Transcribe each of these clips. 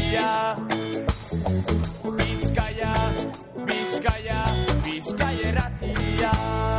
irratia. Bizkaia, Bizkaia, Bizkaia irratia.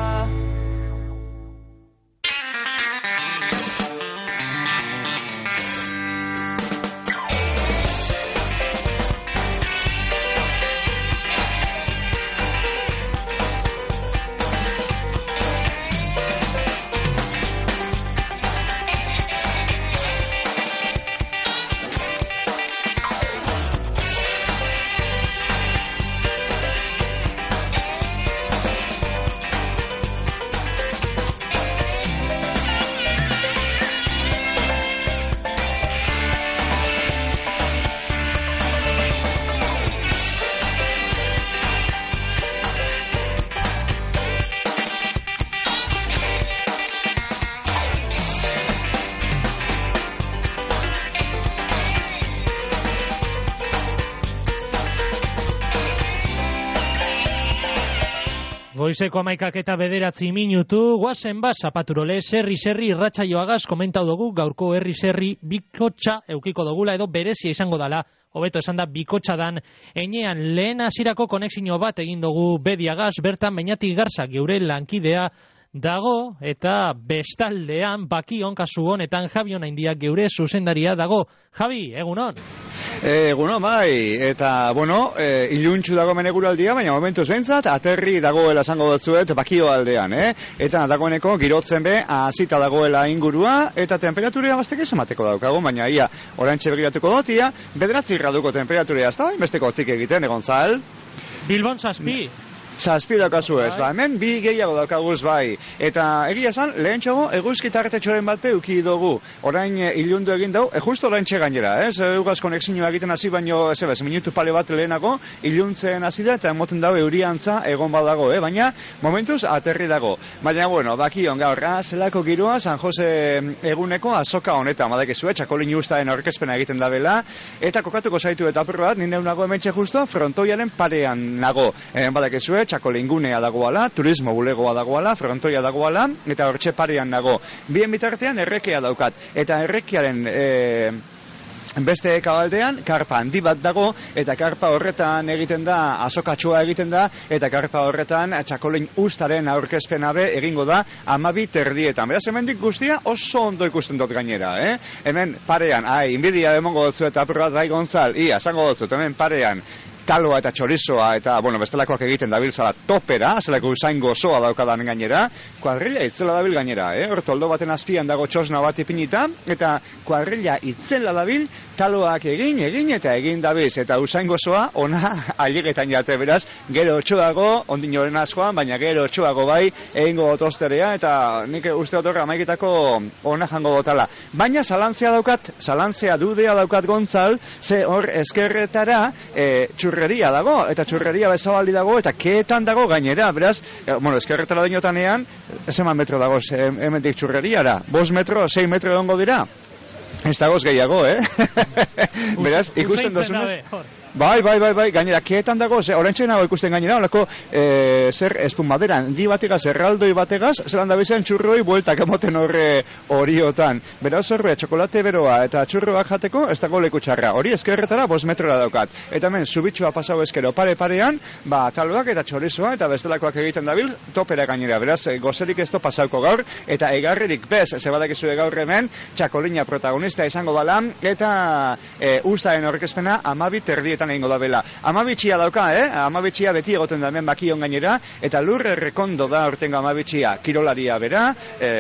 Goizeko 11:09 guazen ba, zapaturole, serri irratsaioagaz komentau dugu, gaurko herri serri bikotxa eukiko dugula edo berezia izango dala, hobeto esan da bikotxa dan, enean lehen hasierako konexio bat egin dugu bediagaz, bertan Beñati Garza geure lankidea dago, eta bestaldean Bakion kasu honetan Javi Onaindiak geure zuzendaria dago. Javi, egunon? Egunon, bai, eta, bueno, iluntxu dago meneguraldia, baina momentuz behintzat, aterri dagoela esango dutzuet Bakio aldean, Eta dagoeneko girotzen be, hasita dagoela ingurua, eta temperaturea bastek esamateko daukagu, baina ia, oraintxe begiratuko dut, ia, 9 graduko temperaturea, ez da, besteko otzik egiten, egon zal? Bilbon zazpi. Zazpi daukazu ez, ba, hemen bi gehiago daukaguz bai. Eta egia esan, lehen txago, eguzkitarretetxoren bat uki dugu. Orain ilundu egin dau, justo orain txegainera, Eugaz konexioa egiten hasi baino, minutu pale bat lehenago, iluntzen hasi da, eta emoten dau euriantza egon badago, baina momentuz aterri dago. Baina, bueno, Bakion gaur, zelako giroa, San Jose eguneko azoka honetan, badakizu, txakolin ustaen aurkezpena egiten dabela, eta kokatuko zaitu eta apur bat, nindeu nago hementxe justo, frontoiaren parean nago, badakizu, txakolingunea dagoala, turismo bulegoa dagoala, frontoia dagoala, eta hortxe parean nago. Bien bitartean errekea daukat, eta errekearen beste kabaldean, karpa handi bat dago, eta karpa horretan egiten da, azokatxoa egiten da, eta karpa horretan txakolin ustaren aurkezpena be egingo da 12:30. Beraz, hemendik guztia oso ondo ikusten dut gainera, Hemen parean, inbidia emongo dutzu eta apurrat bai Gontzal, esango dutzu, hemen parean, taloa eta txorizoa eta, bestelakoak egiten dabiltzala topera, zelako usain gozoa daukadan gainera, kuadrilla itzela dabil gainera, Hor toldo baten azpian dago txosna bat ipinita, eta kuadrilla itzela dabil, taloak egin eta egin dabiz, eta usain gozoa, ona ailegetan jate, beraz, gero otxoago, ondin joren askoan, baina gero otxoago bai, egingo otosterea, eta nik uste otorra amaiketako ona jango dotala. Baina zalantzea dudea daukat Gontzal, ze hor eskerretara, txurreria dago, eta txurreria bezabaldi dago, eta keetan dago gainera, beraz, eskerretara dinotanean, ez eman metro dago, hemendik txurreriara, 5 metro, 6 metro egongo dira, ez dagoz gehiago, beraz, ikusten dozunez, bai, gainera, keetan dago, oraintxe nago ikusten gainera, olako, zer espumadera, handi bategaz, erraldoi bategaz, zelan da bizan txurroi bueltak emoten horre horiotan. Beraz, horre, txokolate beroa eta txurroak jateko, ez dago leku txarra. Hori eskerretara 5 metrora daukat. Eta hemen, zubitxua pasau eskero pare-parean, taloak eta txorizoa eta bestelakoak egiten dabil, topera gainera. Beraz, gozerik ez to pasauko gaur, eta egarririk bez, zebadakizu gaur hemen, txakolina protagonista izango dala, eta ustaen horrekezpena 12:30 egingo da bela. Amabitxia dauka, amabitxia beti egoten da hemen Bakion gainera, eta lurre rekondo da ortengo amabitxia kirolaria bera,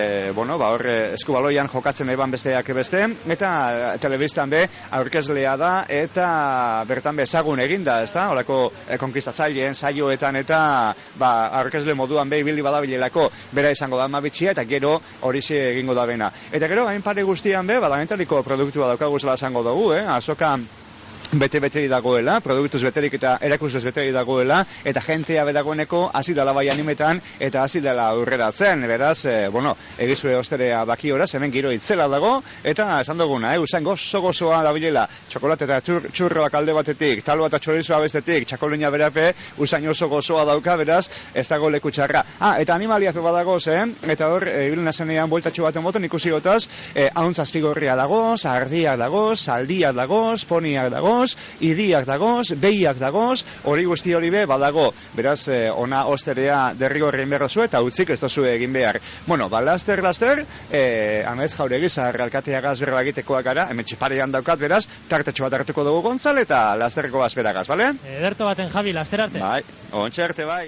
horre eskubaloian jokatzen eban besteak beste, eta telebistan be aurkezlea da, eta bertan be ezagun eginda, ezta? Holako konkistatzaileen saioetan eta aurkezle moduan be ibili badabilelako bera izango da amabitxia, eta gero horixe egingo da bena. Eta gero, hain pare guztian be, badamentariko produktua daukaguzela esango dugu, azoka bete-beteri dagoela, produktuz beterik eta erakusez beteri dagoela, eta jentea bedagoeneko hasi dela bai animetan, eta hasi dela aurreratzen, beraz, egizue osterea Bakioraz, hemen giro itzela dago, eta esan duguna, usain gozoa dabilela, txokolate eta txurroak alde batetik, taloa eta txorizoa bestetik, txakolina berape, usain oso gozoa dauka, beraz, ez dago leku txarra. Eta animaliak badagoz, eta hor, ibiluna zenean bueltatxo baten moten ikusi gotaz, hauntz azpigorria dagoz, ardiak dagoz, saldiak dagoz, poniak dagoz, dagoz, idiak dagoz, behiak dagoz, hori guzti hori be badago. Beraz, ona osterea derrigorrien berrozu eta utzik ez dozu egin behar. Bueno, laster, Amets Jauregi Zahar alkateagaz berba egitekoak gara, hemen txiparean daukat, beraz, tartetxo bat hartuko dugu Gontzal eta lasterreko azberagaz, bale? Ederto baten, Javi, laster arte. Bai, ontsa arte, bai.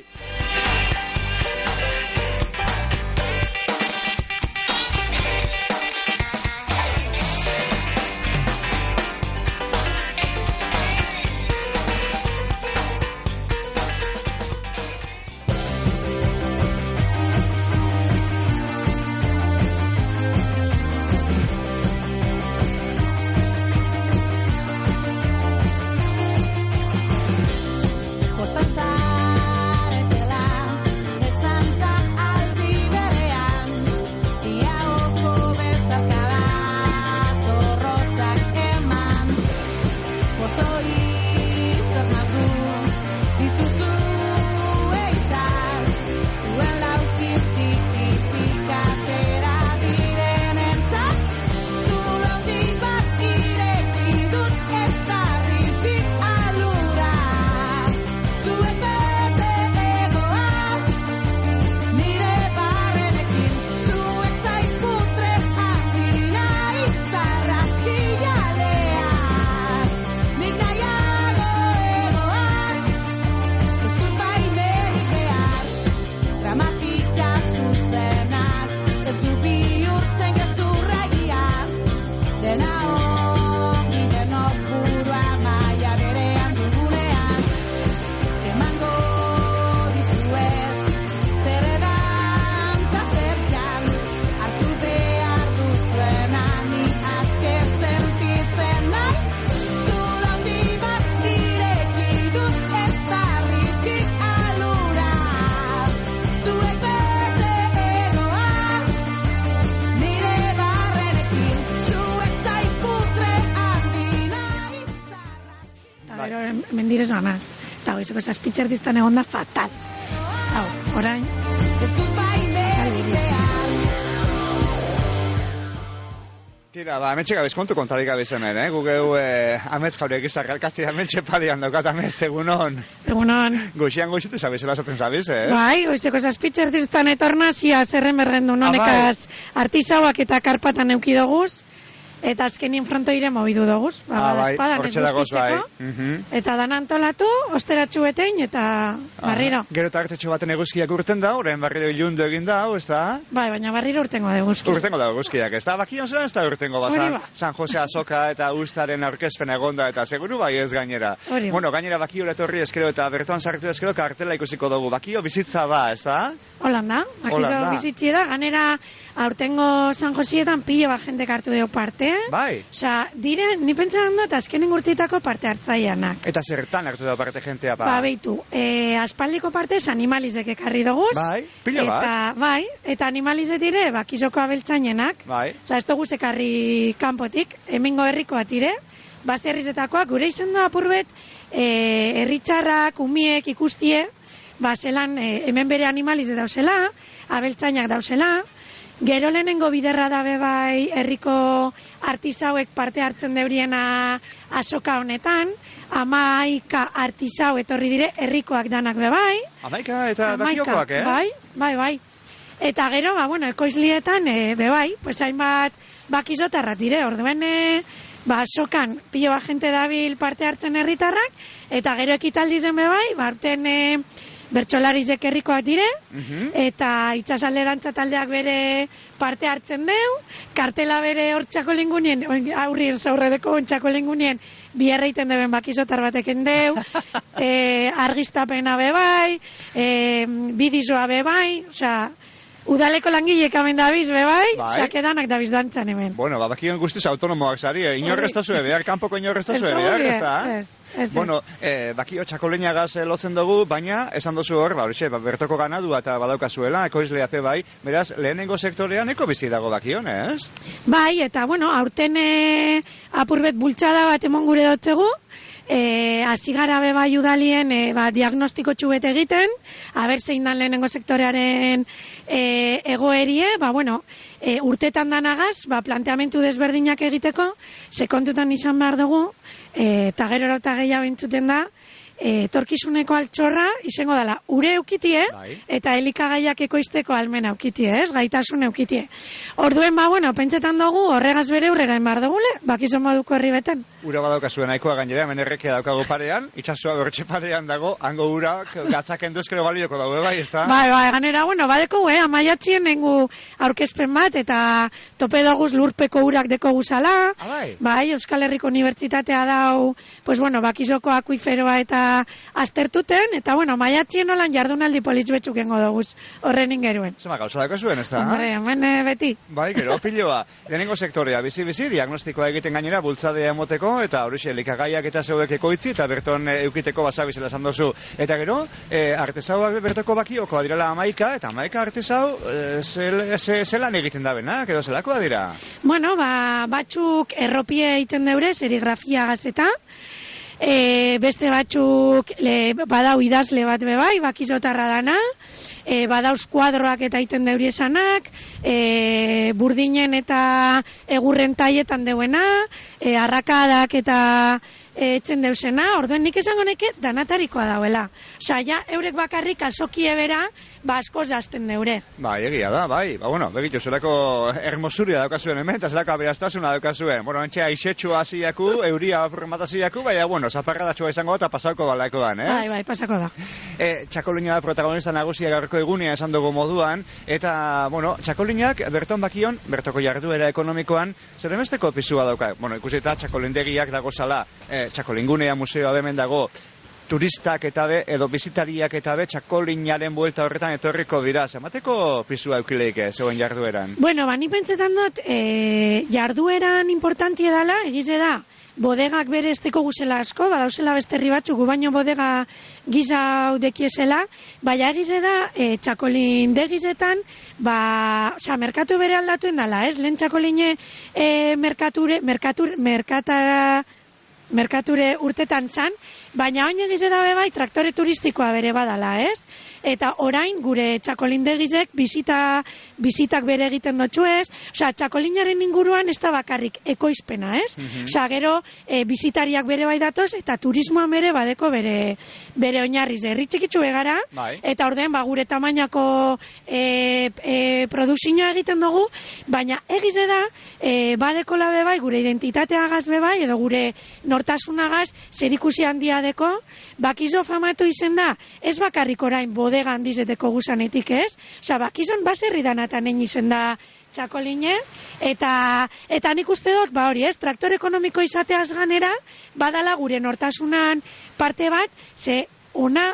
Mendirez ganaz. Eta goizeko zazpitxerdiztan egon da fatal. Hau, orain. Tira, ametxe gabiz kontu kontarik gabiz hemen, Gugeu Amets Jauregi Zahar alkate ametxe padian daukat Amets, egunon. Egunon. Goixian goixetu zabizela esaten zabiz, Bai, goizeko zazpitxerdiztan etornazia zerren berrendu nonekaz artisauak eta karpatan eukidoguz. Eta azkenien frontoire mobidu doguz. Bai, hortxe dagoz, bai. Eta dan antolatu, osteratxu betein, eta barriro. Gero eta artetxo baten eguzkiak urten da, horren barriro ilundu egin da, ez da? Bai, baina barriro urtengo da eguzkiak. Urtengo da eguzkiak, ez da? Bakion zen ez da urtengo bazan? San Jose Azoka eta Ustaren aurkezpen egonda, eta seguru bai ez gainera. Bueno, gainera bakio etorri eskero eta bertoan sartu eskero kartela ikusiko dugu. Bakio bizitza ba, ez da? Holanda, bakio bizitzi da, ganera aurtengo San Josietan pilo bat jendek hartu deu parte. Bai. Osa, dire, ni pentsan dut azkenen urteitako parte hartzaianak. Eta zertan hartu da parte jentea, ba? Ba, beitu, aspaldiko partez animalizek ekarri doguz. Bai, pilo bat. Bai, eta animalizek dire, bakizoko abeltzainenak. Bai. Osa, ez dugu ekarri kanpotik, hemengo herrikoak dire, baserrizetakoak, gure izan da apurbet, herritxarrak, umiek, ikustie, ba, zelan, hemen bere animalizek dauzela, abeltzainak dauzela. Gero lehenengo biderra da bebai herriko artisauek parte hartzen deuriena azoka honetan, 11 artisau etorri dire herrikoak danak bebai. 11 eta bakiokoak, Bai. Eta gero, ba, bueno, ekoizlietan, bebai, pues hainbat bakizotarrak dire, orduen, ba, azokan pilo bat jente dabil parte hartzen herritarrak, eta gero ekitaldizen bebai, ba, urten, bertsolarizek herrikoak dire, eta itxasalderantza taldeak bere parte hartzen deu, kartela bere hor txakolingunien, aurrien zaurredeko txakolingunien, biherreiten deben bakizotar bateken deu, argiztapena bebai, bidizoa bebai, osea, udaleko langilek amen dabiz, bebai, sakedanak dabiz dantzan hemen. Bueno, bakion guztiz autonomoak zari, inorreztazue behar, kanpoko inorreztazue behar, ez da? Bueno, bakio txakoleñagaz lotzen dugu, baina, esan dozu hor, bertoko ganadua eta badaukazuela, ekoizlea pe bai, beraz, lehenengo sektorean eko bizi dago bakion, ez? Bai, eta, bueno, aurten apurbet bultxada bat emon gure dotzegu, hasi gara bai udalien diagnostiko txubet egiten, aber zein dan lehenengo sektorearen egoerie, urtetan danagaz, planteamentu desberdinak egiteko, sekontutan izan behar dugu, eta gero eta gehiago entzuten da, etorkizuneko altxorra izango dela ure eukitie eta elikagaiak ekoizteko almen eukitie, gaitasun eukitie. Orduen, pentsetan dugu horregaz bere urrera enbar dugule, bakizan baduko herri beten. Ura badaukazuen nahikoa gainera, hemen errekia daukago parean, itxasua bertxe parean dago, hango urak gatzak enduzkero balioko dago, ezta? Ganera, badeko, amaiatzien nengu aurkezpen bat, eta tope doguz lurpeko urak deko guzala, Euskal Herriko Unibertsitatea dau, bakizoko akuiferoa eta aztertuten, eta maiatzien nolan jardunaldi politz betzuk engo doguz horren ingeruen. Zema gauza daukazuen, ez da? Hombre, hemen beti. Gero, piloa, lehenengo sektorea, bizi-bizi, diagnostikoa egiten gainera, bultzadea emoteko, eta horixe, elikagaiak eta zeudek ekoitzi, eta berton eukiteko basabizela esan dozu. Eta gero, artesauak bertoko bakiokoa direla 11, eta 11 artesau, zelan egiten da bena, edo zelakoa dira? Batzuk erropie egiten deure, serigrafia gazeta, beste batzuk badau idazle bat bebai, bakizotarra dana, badauz kuadroak eta iten deuri esanak, burdinen eta egurren taietan deuena, arrakadak eta etzen deusena, orduen nik esango neke danatarikoa dauela. Ja, eurek bakarrik asokie bera, asko zazten deure. Egia da, begitu, zelako hermosuria daukazuen hemen, eta zelako aberaztasuna daukazuen. Entxe aixetxua hasiaku, euria apurrematasiaku, zaparradatxua izango eta pasauko balakoan, pasako da. Txakolina da protagonista nagusia gaurko egunea esan dugu moduan, eta, txakolinak berton bakion, bertoko jarduera ekonomikoan, zer emesteko pisua dauka. Ikusita txakolindegiak dago zala, txakolingunea museoa bemen dago, turistak eta edo bizitariak eta txakolinaren buelta horretan etorriko dira. Zemateko pisua eukileik zegoen jardueran? Ni pentsetan dut, jardueran importantia dela, egize da, bodegak bere esteko guzela asko, badauzela beste herri batzuk, gu baino bodega giza dekiesela, baina egize da, txakolindegizetan, merkatu bere aldatuen dela, lehen txakoline merkature urtetan zan, baina oin egize dabe bai traktore turistikoa bere badala, Eta orain gure txakolindegizek bizitak bere egiten dutxu txakolinaren inguruan ez da bakarrik ekoizpena, gero bizitariak bere bai datoz eta turismoan bere badeko bere oinarriz. Herri txikitzu egara, eta ordean gure tamainako produzioa egiten dugu, baina egize da, badeko labe bai gure identitateagaz be bai, edo gure nortasunagaz zerikusi handia deko, bakizo famatu izen da, ez bakarrik orain bodega handizeteko gusanetik bakizon baserri danatan egin izen da txakoline, eta nik uste dut, traktor ekonomiko izateaz ganera, badala gure nortasunan parte bat, ze ona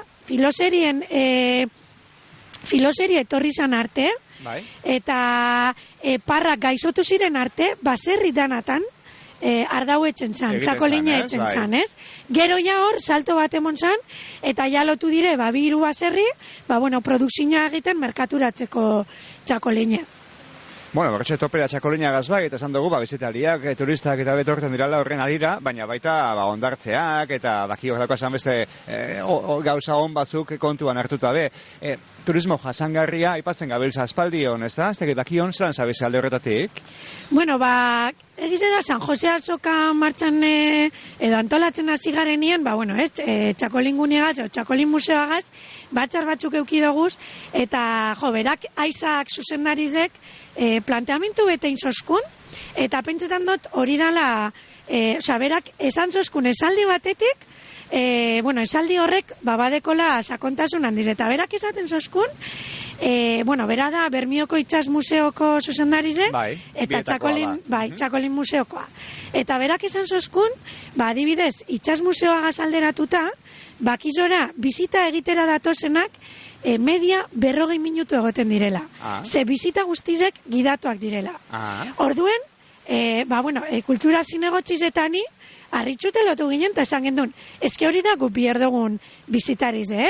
filoseria etorri zan arte, eta parrak gaizotu ziren arte, baserri danatan, ardau etzen zan, txakolina etzen zan, Gero hor, salto bat emon zan, eta lotu dire, bi hiru baserri, produkzioa egiten merkaturatzeko txakolina. Bertxe topera txakolina gazbak, eta esan dugu, bizitariak, turistak eta betorten dirala horren adira, baina baita ondartzeak, eta bakiok dako esan beste gauza hon batzuk kontuan hartuta be. Turismo jasangarria, aipatzen gabiltza aspaldion, ez da? Ez tekit bakion, zelan zabize alde horretatik? Egize da, San Jose Azoka martxan edo antolatzen hasi garenien, txakolinguneagaz, txakolin museoagaz, batzar batzuk eukidoguz, eta berak aizak zuzendarizek planteamentu bete inzoskun, eta pentsetan dut hori dala, berak esan zoskun esaldi batetik, esaldi horrek badekola sakontasun handiz, eta berak esaten zoskun, bera da Bermioko Itsas Museoko zuzendarize, eta Txakolin Museokoa. Eta berak esan zoskun, adibidez, Itsas Museoa gazalderatuta, bakizora bizita egitera datozenak, media 40 minutu egoten direla. Ze bizita guztizek gidatuak direla. Orduen, kultura zinegotxizetani, arritxute lotu ginen, eta esan gendun, ezke hori da gu bihar dugun bizitariz,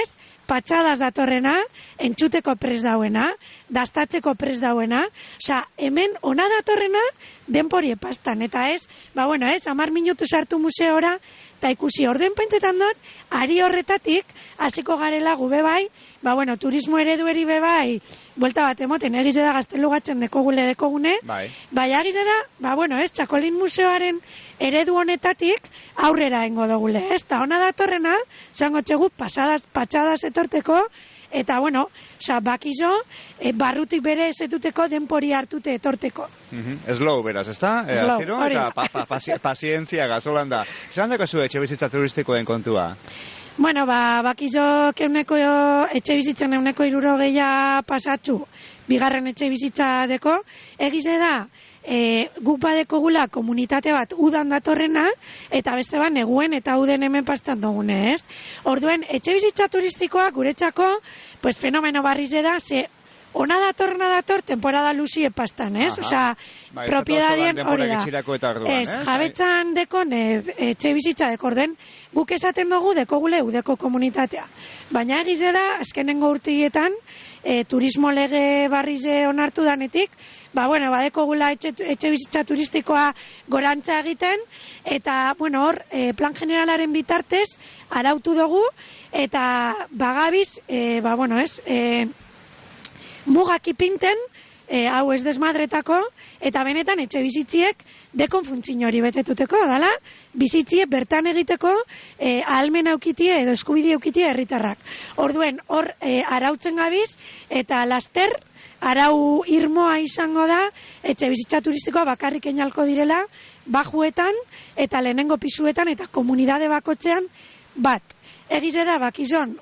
patxadas datorrena, entxuteko prest dauena, dastatzeko prest dauena, hemen ona datorrena denpori epastan, eta ez, 10 minutu sartu museora, eta ikusi orden pentsetan dut, ari horretatik, hasiko garela gube bai, turismo eredueri bebai, buelta bat emoten, egize da gaztelugatzen dekogune, bai egize da, Txakolin museoaren eredu honetatik aurrera engo dugule, ez? Ta ona datorrena, zango txegu patxadas etorteko, eta, bakizo, barrutik bere ezetuteko denpori hartute etorteko. Slow, beraz, ez da? Slow, hori. Eta pazientzia gazolan da. Zeran dako zu etxe bizitza turistikoen kontua? Bakizo etxe bizitzen 60 pasatxu, bigarren etxe bizitza deko, egize da, guk badeko gula komunitate bat udan datorrena, eta beste bat neguen eta uden hemen pastan dugune, ez? Orduen, etxe bizitza turistikoa guretzako, fenomeno barriz da, ze ona dator, temporada luzie pastan, ez? Propiedadien hori da. Ez, jabetzan dekon, etxe bizitza dekorden, guk esaten dugu dekogule udeko komunitatea. Baina egize da, azkenengo urtietan, turismo lege barrize onartu danetik, badekogula etxe bizitza turistikoa gorantza egiten, eta, hor, plan generalaren bitartez, arautu dugu, eta bagabiz, mugak ipinten, hau ez desmadretako, eta benetan etxe bizitziek dekon funtzin hori betetuteko, dala, bizitziek bertan egiteko ahalmen aukitie edo eskubide aukitie herritarrak. Orduen, hor arautzen gabiz, eta laster, arau irmoa izango da, etxe bizitza turistikoa bakarrik einalko direla, bajuetan, eta lehenengo pisuetan, eta komunidade bakotzean bat. Egize da, bakizon,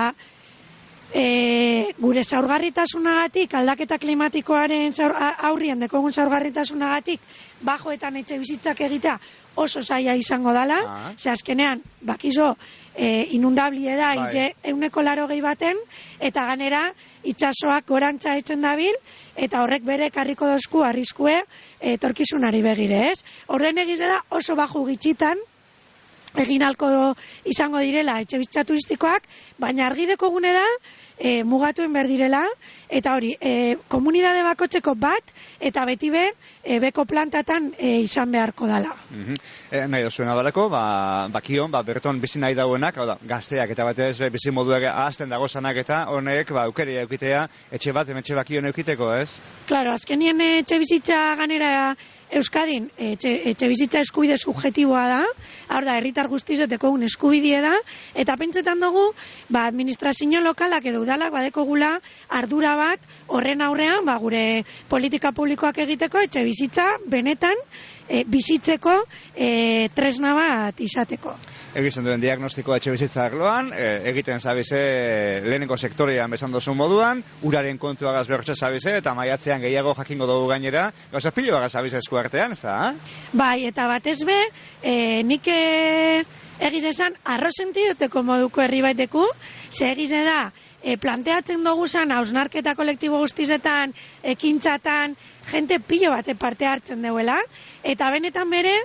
gure zaurgarritasunagatik, aldaketa klimatikoaren aurrian dekogun zaurgarritasunagatik, bajoetan etxe bizitzak egitea oso zaila izango dala, ze azkenean, bakizo, inundablie da, 180 baten, eta ganera, itsasoak gorantza etzen dabil, eta horrek bere karriko dozku arriskue etorkizunari begire, ez? Orden egize da oso baju gitxitan, egin halko izango direla etxe bizitza turistikoak, baina argi dekogune da, mugatuen berdirela, eta hori, komunidade bakotzeko bat, eta beti beko plantatan izan beharko dala. Nahi dozuena dalako, bakion, berton bizi nahi dauenak, gazteak eta batez bizi moduak ahazten dago zanak eta honek, aukeria eukitea, etxe bat, etxe bakion eukiteko, ez? Claro, azkenien etxe bizitza ganera Euskadin, etxe bizitza eskubide subjetiboa da, hor da, herritar guztizeteko un eskubidie da, eta pentsetan dugu, administrazio lokalak edo udalak badeko gula ardura bat, horren aurrean, gure politika publikoak egiteko, etxe bizitza, benetan, bizitzeko tresna bat izateko. Egiten duen diagnostikoa etxe bizitza arloan, egiten zabize lehenengo sektorean besan dozun moduan, uraren kontuagaz bertxe zabize, eta maiatzean gehiago jakingo dugu gainera, gauza pilo bagaz zabize esku artean, ez da? Bai, eta batez be, nik egize esan, arrozentidoteko moduko herri baiteku, ze egize da, planteatzen dugu zan, hausnarketa kolektibo guztizetan, ekintzatan, jente pilo bate parte hartzen duela, eta benetan bere,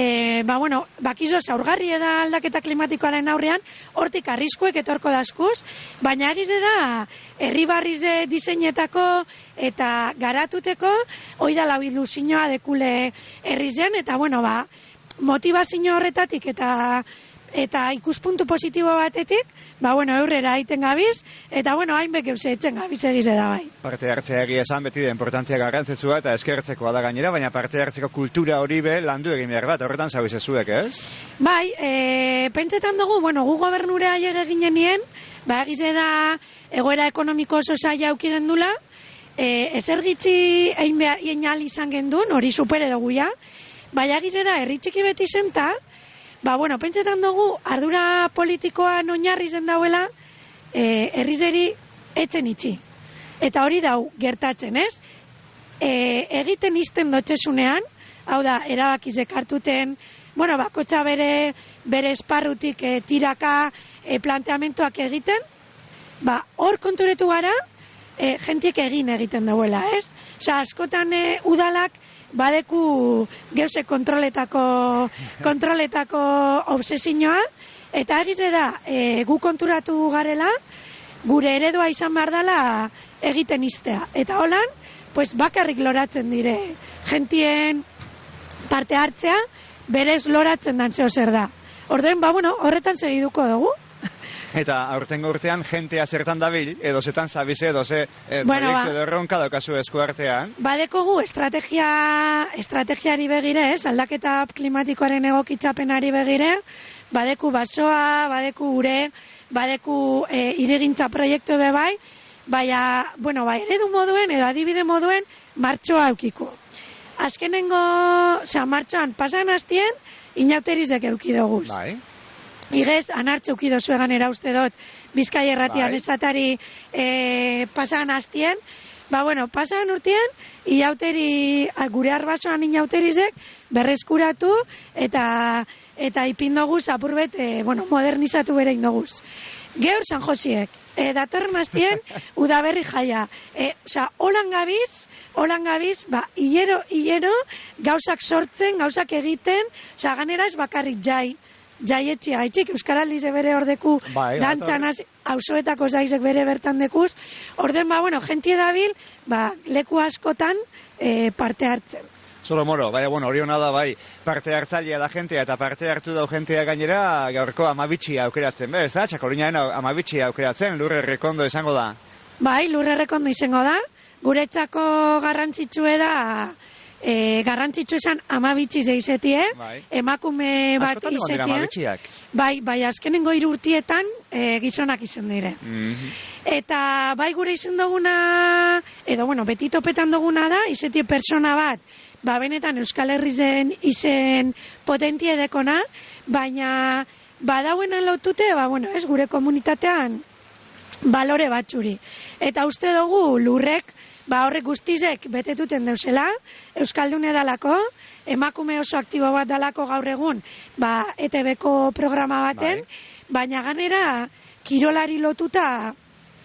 bakizo zaurgarri da aldaketa klimatikoaren aurrean, hortik arriskuek etorko daskuz, baina egize da, herri barrize diseinetako eta garatuteko, hoi da labidu zinoa dekule herrizen, eta motivazio horretatik eta ikuspuntu positibo batetik, eurrera aiten gabiz, eta hainbek euse etzen gabiz egize da bai. Parte hartzea egia esan beti da importantzia garrantzetsua eta eskertzekoa da gainera, baina parte hartzeko kultura hori landu egin behar bat, horretan zabiz ezuek, ez? Bai, pentsetan dugu, gu gobernure aier eginen nien, egize da egoera ekonomiko oso zaila aukiden dula, ezer gitzi egin ahal izan gendun, hori supere dugu ja, egize da, herri txiki beti zenta, pentsetan dugu, ardura politikoan oinarri zen dauela, herrizeri etzen itxi. Eta hori dau gertatzen, ez? Egiten izten dotxesunean, hau da, erabakizek hartuten, bakotxa bere esparrutik tiraka planteamentuak egiten, hor konturetu gara, jentiek egiten dauela, ez? Askotan udalak, badeku geuse kontroletako obsesioa, eta egize da, gu konturatu garela, gure eredua izan behar dela egiten iztea. Eta holan, pues bakarrik loratzen dire, gentien parte hartzea, berez loratzen dan zeo zer da. Orduen, horretan segiduko dugu. Eta aurtengo urtean jentea zertan dabil, edo zetan zabize, edo ze proiektu edo erronka daukazu esku artean. Badekogu estrategiari begire, aldaketa klimatikoaren egokitzapenari begire, badeku basoa, badeku ure, badeku irigintza proiektu bai, baina, eredu moduen edo adibide moduen martxoa eukiko. Azkenengo, martxoan pasan hastien, inauterizek euki doguz. Bai. Igez, anartxe ukido zuegan uste dut, Bizkai Erratian esatari pasan hastien. Pasan urtean, gure arbasoan inauterizek berreskuratu eta ipindoguz apurbet, modernizatu bere indoguz. Geur San Josiek, datorren hastien, udaberri jaia. Holan gabiz, hilero, gauzak sortzen, gauzak egiten, ganera ez bakarrik jaietxia, haitxik, Euskaraldize bere ordeku dantzanaz, auzoetako zaizek bere bertan dekuz, orden, jentie dabil, leku askotan parte hartzen. Solo moro, hori hona da, parte hartzailea da jentea, eta parte hartu dau jentea gainera, gaurko amabitxia aukeratzen, ez da? Txakolinaen amabitxia aukeratzen, Lur Errekondo izango da. Lur Errekondo izango da, guretzako garrantzitsue da, garrantzitsu esan amabitxiz eizetie, emakume bat izetie. Azkenengo 3 urtietan gizonak izan dire. Eta gure izan duguna, edo beti topetan duguna da, izetie persona bat, benetan Euskal Herrizen izen potentie dekona, baina badauenan lautute, ez gure komunitatean balore batzuri. Eta uste dugu Lurrek, horrek guztizek betetuten deusela, Euskaldune dalako, emakume oso aktibo bat dalako gaur egun, ETB-ko programa baten, baina ganera kirolari lotuta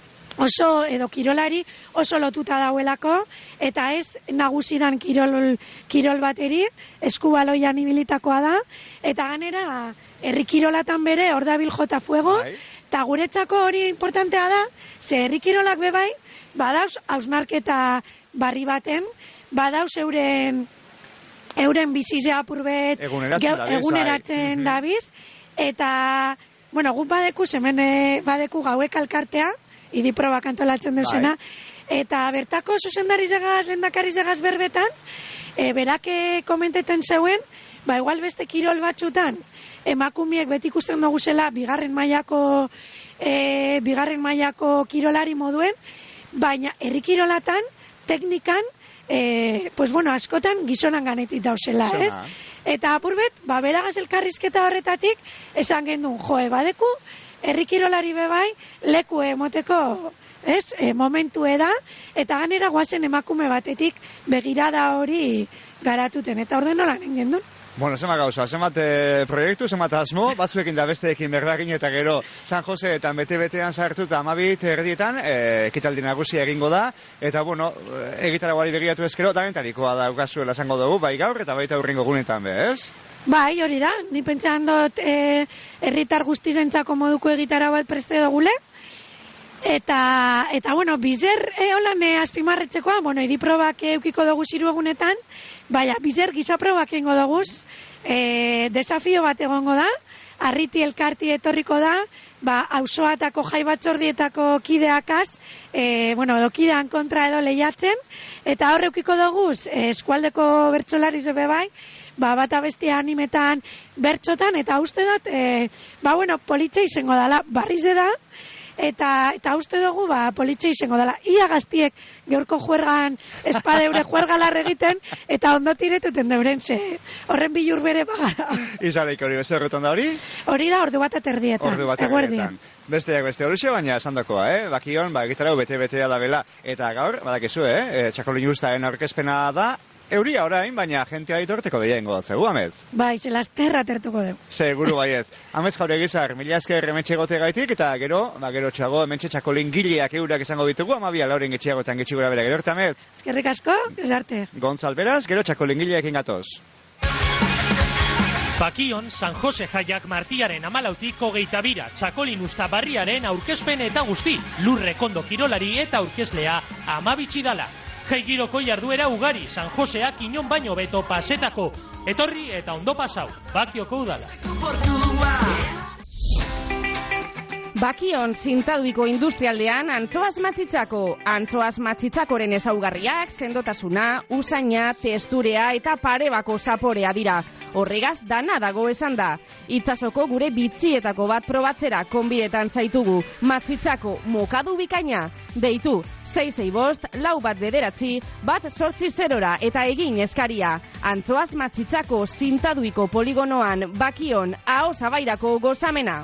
kirolari oso lotuta dauelako, eta ez nagusidan kirol bateri, eskubaloian ibilitakoa da, eta ganera herri kirolatan bere, hor dabil jota fuego, eta guretzako hori importantea da, ze herri kirolak bebai, badauz hausnarketa barri baten, badauz euren bizizea apurbet eguneratzen dabiz, eta, guk badekuz, hemen badeku gauek alkartea, idiprobak antolatzen duzena, eta bertako zuzendarizegaz, lehendakarizegaz berbetan, berake komenteten zeuen, igual beste kirol batzutan, emakumiek beti ikusten dugu zela bigarren mailako kirolari moduen, baina herri kirolatan, teknikan, askotan gizonan ganetik dauzela, ez? Eta apurbet, beragaz elkarrizketa horretatik, esan gendun, badeku, herri kirolari bebai, leku emoteko, momentu da, eta ganera guazen emakume batetik begirada hori garatuten, eta orden nola nengendun. Zenbat gauza, zenbat proiektu, zenbat asmo, batzuekin da besteekin berdagin eta gero San Joseetan bete-betean sartu eta 12 erdietan, ekitaldi nagusia egingo da, eta egitaragoari begiratu ezkero, talentarikoa daukazuela esango dugu, gaur eta baita hurrengo gunetan ez? Hori da, ni pentsan dut herritar guztizentzako moduko egitara bat preste dugule, eta bizer holan azpimarretzekoa, idiprobak eukiko dugu 3 egunetan, bizer gizaprobak egingo duguz, desafio bat egongo da, Arriti elkarti etorriko da, auzoatako jai batzordietako kideakaz, kidean kontra edo lehiatzen, eta hor eukiko duguz, eskualdeko bertsolari zebe bata bestia animetan bertxotan, eta uste dut, politxe izango dela, barriz da, eta uste dugu, politxe izango dela. Ia gaztiek geurko juergan, espadeure juergalar egiten, eta ondo tiretuten deuren, horren bilur bere bagara. Izaleik hori, beste horretan da hori? Hori da, 1:30. Besteak beste horixe, baina esandakoa, bakion, egitarau bete-betea da bela, eta gaur, badakizu, Txakolin Justaren aurkezpena da, euria orain, baina jentea ditorteko deia ingo datzegu, Amez? Zelazterra tertuko dugu. Seguru baiez. Amez Jaure Gizar, mila esker hementxe gote gaitik, eta gero txago, hementxe Txakolin gileak eurak esango ditugu, 12 lauren getxiagotan getxigura bera, gero, Amez? Eskerrik asko, gero arte. Gontzal beraz, gero Txakolin gileak ingatoz. Bakion, San Jose Jaiak martiaren 14tik 22, Txakolin Uztabarriaren aurkezpen eta guzti, Lurrekondo kirolari eta aurkezlea amabitsi dala. Jai giroko jarduera ugari, San Joseak inon baino beto pasetako. Etorri eta ondo pasau, Bakioko udala. Bakion zintaduiko industrialdean antxoaz matzitzako. Antxoaz matzitzakoren ezaugarriak, sendotasuna, usaina, testurea eta parebako zaporea dira. Horregaz dana dago esan da. Itsasoko gure bitzietako bat probatzera konbidetan zaitugu. Matzitzako mokadu bikaina. Deitu 665-4 eta egin eskaria. Antxoaz matzitzako zintaduiko poligonoan Bakion Aosabairako gozamena.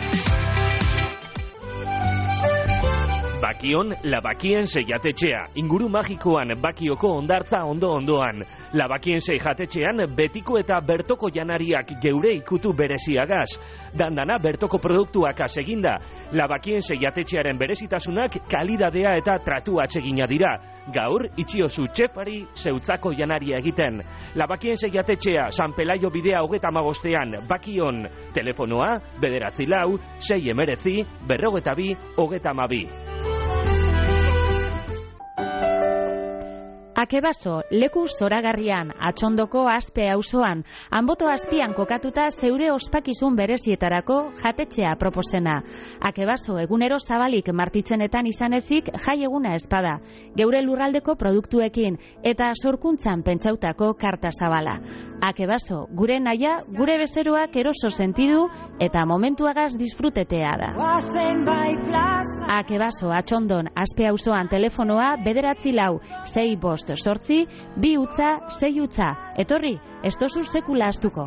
Bakion, Labakiense jatetxea, inguru magikoan Bakioko ondartza ondo-ondoan. Labakiense jatetxean betiko eta bertoko janariak geure ikutu bereziagaz. Dandana bertoko produktuak aseginda. Labakiense jatetxearen berezitasunak kalidadea eta tratu atsegina dira. Gaur, itxiozu txefari zeutzako janaria egiten. Labakiense jatetxea, San Pelaio bidea 35ean, Bakion. Telefonoa, 944-692-42-12. Akebaso, leku zoragarrian, Atxondoko Azpe auzoan, Anboto azpian kokatuta zeure ospakizun berezietarako jatetxea proposena. Akebaso egunero zabalik martitzenetan izan ezik jai eguna espada, geure lurraldeko produktuekin eta sorkuntzan pentsautako karta zabala. Akebaso, gure naia, gure bezeroak eroso sentidu eta momentuagaz disfrutetea da. Akebaso, Atxondon, Azpe auzoan telefonoa 946 sortzi, 2 utza, 6 utza. Etorri, ez tozu sekula astuko.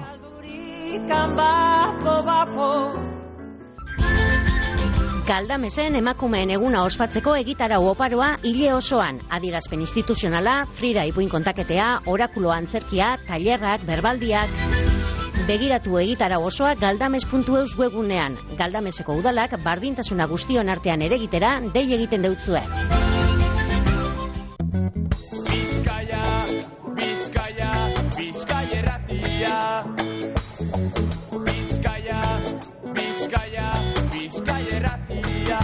Galdamesen emakumeen eguna ospatzeko egitarau oparoa hile osoan. Adierazpen instituzionala, Frida ipuin kontaketea, orakulo antzerkia, tailerrak, berbaldiak. Begiratu egitarau osoa galdames.eus webunean. Galdameseko udalak bardintasuna guztion artean eregitera dei egiten deutzue. Bizkaia erratia.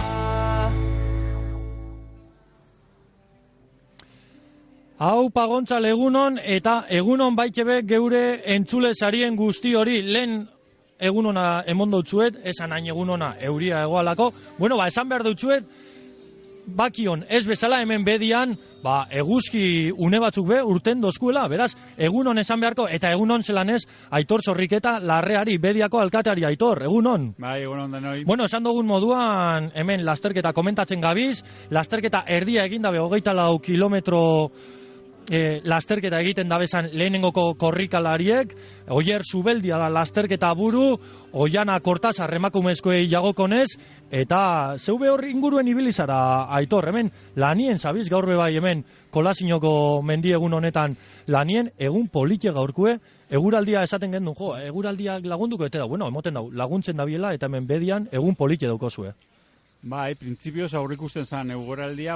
Hau pagontzal egunon eta egunon baitxebe geure entzule sarien guzti hori lehen egunona emondotzuet, esan hain egunona euria egoalako. Bueno, esan behar dutzuet, Bakion ez bezala hemen bedian, eguzki une batzuk urten dozkuela, beraz, egunon esan beharko, eta egunon zelan ez, Aitor Zorriketa Larreari, bediako alkateari, Aitor, egunon. Bai, egunon denoi. Bueno, esan dugun moduan, hemen lasterketa komentatzen gabiz, lasterketa erdia egindabe 24 kilometro lasterketa egiten dabezan lehenengoko korrikalariek, Oier Zubeldia da lasterketa buru, Oiana Kortazar emakumezkoei jagokonez, eta zeube hor inguruen ibilizara, Aitor, hemen lanien zabiz gaur bai hemen Kolazinoko mendiegun honetan lanien egun politie gaurkue, eguraldia esaten gendun, eguraldiak lagunduko eta da, bueno, emoten dau, laguntzen dabiela eta hemen bedian egun politie daukozue. Bai, printzipioz aurrikusten zen eguraldia,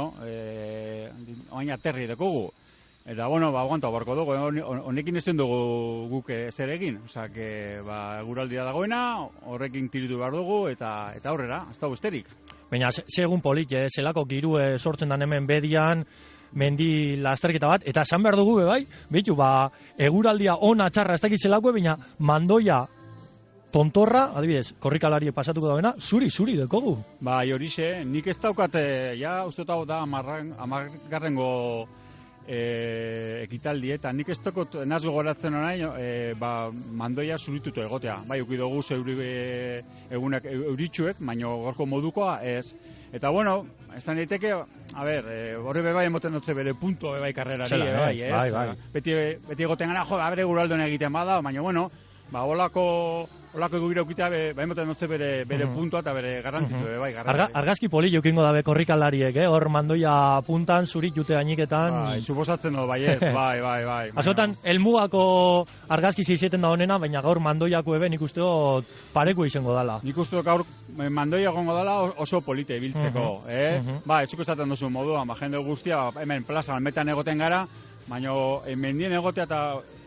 oain aterri dekogu. Eta, aguanta barko dugu, honekin ez dugu guk zer egin. Osa, eguraldia dagoena, horrekin tiritu behar dugu, eta aurrera, ez da besterik. Baina, segun politie, zelako girue sortzen dan hemen bedian, mendi lasterketa bat, eta esan behar dugu, bai, bitu, eguraldia ona txarra ez dakitzelako, baina mandoia tontorra, adibidez, korrikalari pasatuko dauena, zuri dekogu. Bai, horixe, nik ez daukate, uste da 10. Ekitaldi, eta nik ez dakot nazgo goratzen orain, mandoia zuritutu egotea. Bai, ukidogu egunak euritxuek, baina gorko modukoa ez. Eta, ez da niteke, horre bebai emoten dutze bere punto bebai karrerari, bai. Beti egoten gana, bere guralduen egiten bada, baina, holako egugira ukitea, emoten dutze bere puntoa eta bere garrantzitu, bai. Argazki poli jukingo dabe korrikalariek, hor mandoia puntan, zurik jute ainiketan. Bai, suposatzen dut, bai ez, bai. Azotan, elmuako argazki zeizeten da honena, baina gaur mandoiako nik uste dut pareko izango dala. Nik uste dut gaur mandoia gongo dala oso polite biltzeko, Ba, zuko esaten duzu moduan, jende guztia, hemen plaza almetan egoten gara, baina mendien egotea eta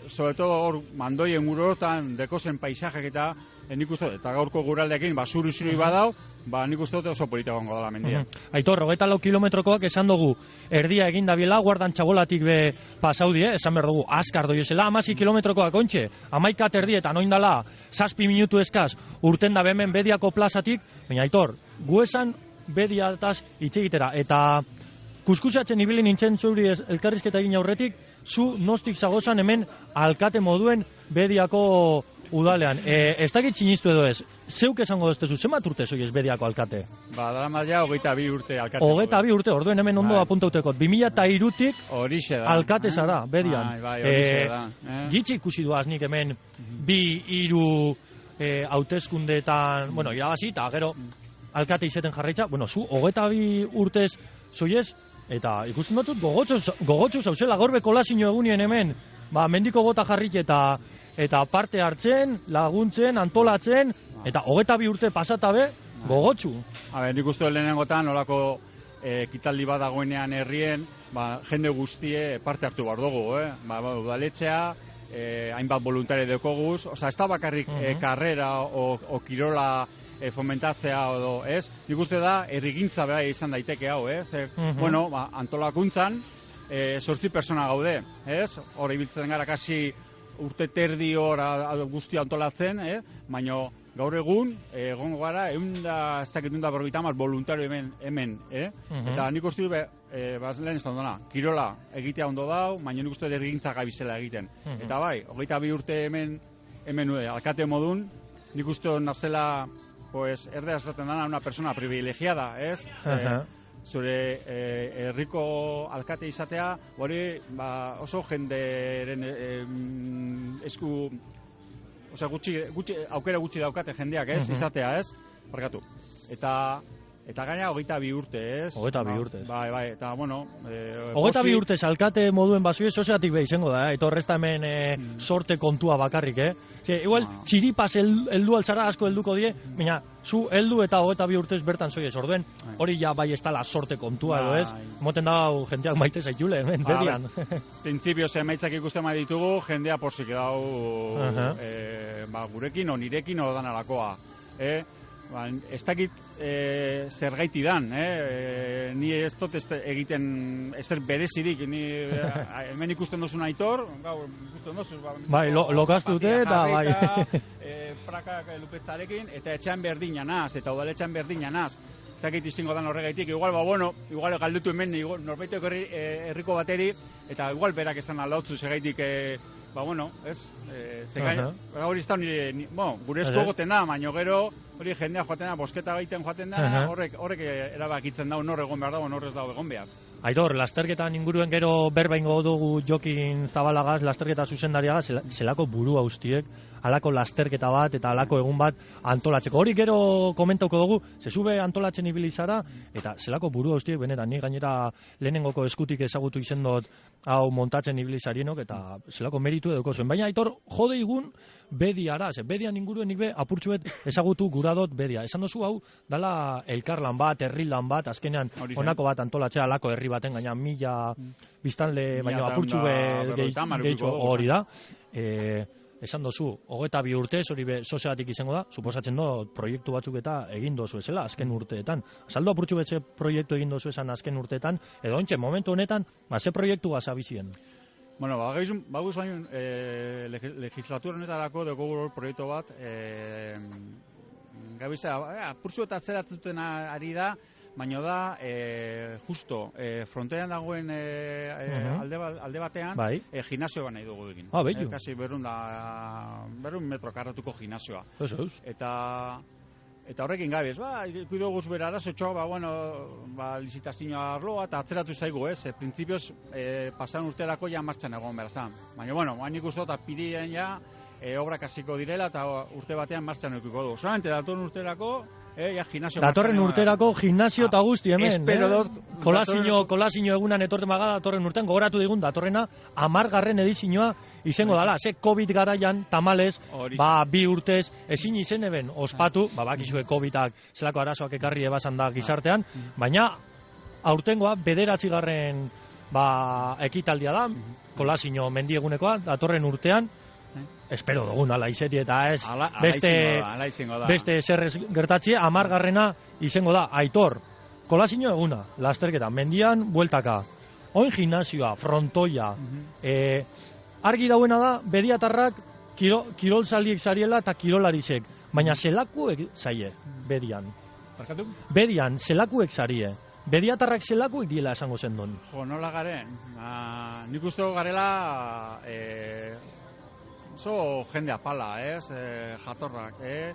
sobre todo hor mandoien gurotan dekozen paisajak eta nik uste, eta gaurko guraldeekin zuri badau, nik uste oso polita gongo dela mendia. Aitor, 24 kilometrokoak esan dugu erdia egin dabiela, guardan txabolatik be pasaudi, esan behar dugu, askar doiezela, 16 kilometrokoak ontxe, 11 erdietan oindala, 7 minutu eskaz, urten da behemen Bediako plazatik, baina Aitor, gu esan Bediataz hitz egitera, eta kuskusatzen ibili nintzen zuri elkarrizketa egin aurretik, zu nostik zagozan hemen alkate moduen Bediako udalean. Ez dakit sinistu edo ez, zeuk esango doztezu, zenbat urte zoiez Bediako alkate? Dara maila 22 urte alkate. 22 urte, orduen hemen ondo apuntautekot. 2003-tik alkate zara, Bedian. Horixe da. Gitxi ikusi duaz nik hemen 2-3 hauteskundeetan, bueno, irabazi, eta gero alkate izeten jarraitza, bueno, zu 22 urtez zoiez, eta ikusten dutut gogotsu zauzela gorbe kolazio egunien hemen, mendiko bota jarrik eta parte hartzen, laguntzen, antolatzen, eta 22 urte pasatabe gogotsu. Nik uste lehenengotan olako ekitaldi bat dagoenean herrien, jende guztie parte hartu behar dugu, udaletxea, hainbat voluntari dekoguz, ez da bakarrik karrera o kirola fomentatzea edo, ez? Nik uste da, herrigintza beha izan daiteke hau, ez? Bueno, antolakuntzan, 8 pertsona gaude, ez? Hor ibiltzen gara kasi urte terdi hor guztia antolatzen, baina gaur egun, egongo gara, ez dakit 150 voluntario hemen, eta nik uste du, lehen ez da ondona, kirola egitea ondo dau, baina nik uste herrigintza gabizela egiten. Eta bai, 22 urte hemen alkate modun, nik uste nazela pues erdea esaten dana una persona privilegiada, ez? Zure herriko alkate izatea, hori oso jenderen esku, aukera gutxi daukate jendeak, ez? Izatea, ez? Barkatu. Eta gaina 22 urte, ez? 22 urte. Bai, eta bueno... 22 urtez alkate moduen bazuiz, oseatik beha izango da, eta horrezta hemen sorte kontua bakarrik, igual, txiripaz heldu altzara asko helduko die, baina, zu heldu eta 22 urtez bertan zoiez, orduen, hori ja bai ez tala sorte kontua, edo ez? Moten dau, jendeak maite zaitule, hemen, Bedian. Printzipioz, emaitzak ikusten ditugu, jendea posik dau gurekin o nirekin o danalakoa, ez dakit zer gaiti dan, ni ez dut egiten ezer berezirik, hemen ikusten dozun Aitor, ikusten dozun... Bai, lokaztute eta bai... Prakak lupetzarekin, eta etxean berdina naz, eta udaletxean berdina naz. Ez dakit izango dan horregaitik, igual galdutu hemen, norbaiteko herriko bateri, eta igual berak esan aldautzu segaitik, ez? Hori ez da gure esko goten da, baina gero, hori jendea joaten da, bosketa gaiten joaten da, horrek erabakitzen da, nor egon behar dago, nor ez dago egon behar. Aitor, lasterketan inguruen gero berbaingo dugu Jokin Zabalagaz, lasterketa zuzendariagaz, zelako burua ustiek, halako lasterketa bat eta halako egun bat antolatzeko. Hori gero komentauko dugu, zezube antolatzen ibili zara, eta zelako burua ustiek, benetan, ni gainera lehenengoko eskutik ezagutu izendot hau montatzen ibili zarienok, eta zelako meritu eduko zuen. Baina Aitor, jode igun Bediara, Bedian inguruen nik be apurtxuet ezagutu guradot Bedia. Esan dozu hau, dala elkarlan bat, herrilan bat, azkenean honako bat antolatzea halako herri baten gaina 1000 biztanle, baina apurtxu gehitxo hori da. Esan dozu, 22 urtez, hori be soziatik izango da, suposatzen do, proiektu batzuk eta egin dozu ezela, azken urteetan. Azaldo apurtxu betxe proiektu egin dozu esan azken urteetan, edo ontxe, momentu honetan, ze proiektu gazabizien? Bueno, baguz baino, legislatura honetarako dugu proiektu bat, gabiza, apurtxu eta atzeratzen ari da, baina da, justo, frontean dagoen alde batean, gimnasio bat nahi dugu egin. Behitu. Kasi 100 metro karratuko gimnasioa. Eta horrekin gabiz, ikudu guz bera arazotxo, licitazioa arloa, eta atzeratu zaigu, ez? Printzipioz, pasan urterako ja martxan egon behar zan. Baina, hain ikustu eta pirien ja, obrak hasiko direla, eta urte batean martxan eukiko du. Solamente datorren urterako, gimnasio... Datorren urterako gimnasio eta guzti hemen. Espero dut... Kolazio egunan etorten baga datorren urtean, gogoratu digun datorrena 10. edizioa izango dala. COVID garaian, tamalez, 2 urtez, ezin izen eben ospatu, bakizue COVIDak zelako arazoak ekarri ebasan da gizartean, baina aurtengoa 9. ekitaldia da, Kolasino mendiegunekoa, datorren urtean, espero dugun, ala izeti eta ez, beste zerrez gertatzi, 10. izango da, Aitor, Kolasino eguna, lasterketa, mendian, bueltaka, oin gimnasioa, frontoia, argi dauena da, bediatarrak, kirolzaliek zariela eta kirolarizek, baina zelakuek zaie, bedian. Bedian, zelakuek zarie. Bediatarrak zelakuek diela esango zen duen. Nola garen, nik uste garela oso jende apala, jatorrak,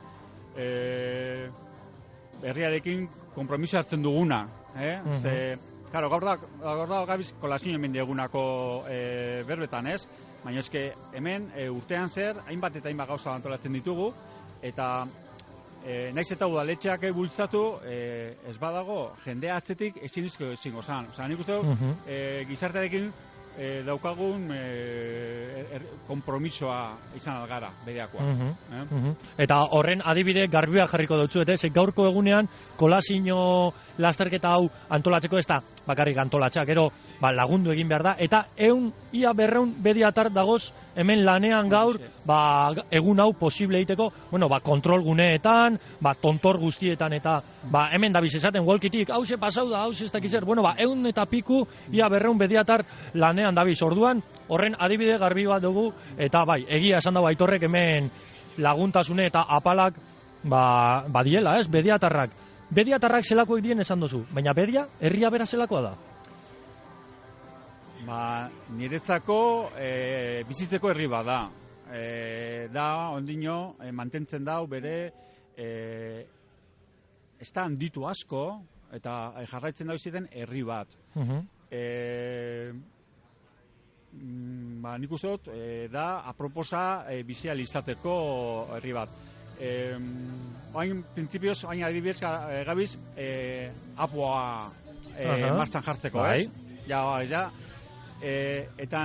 herriarekin konpromiso hartzen duguna, ze, claro, gaur da gabiz Kolasino mendiegunako berbetan, baina eske hemen urtean zer, hainbat eta hainbat gauza antolatzen ditugu, eta naiz eta udaletxeak bultzatu, ez badago, jendea atzetik ezin izango zan. Osa, nik uste gizartearekin daukagun konpromisoa izan algara, bereakoa. Eta horren adibide garbia jarriko dutzu, ze gaurko egunean Kolasino lasterketa hau antolatzeko ez da bakarrik antolatza, gero lagundu egin behar da, eta ia 200 bediatar dagoz hemen lanean gaur egun hau posible egiteko, kontrol guneetan, tontor guztietan, eta hemen dabiz esaten walkitik, hause pasau da, hause ez dakizer, 100 eta piku, ia 200 bediatar lanean dabiz, orduan, horren adibide garbi bat dugu, eta egia esan dago Aitorrek hemen laguntasune eta apalak badiela, bediatarrak. Bediatarrak zelakoak dien esan dozu, baina bedia, herria bera zelakoa da? Niretzako bizitzeko herri bat da. Da, ondino, mantentzen dau bere ez da handitu asko, eta jarraitzen dau izeten herri bat. Nik uste dut, da, aproposa bizial izateko herri bat. Hain printzipioz, hain adibidez gabiz, apoa martxan jartzeko, ez? Eta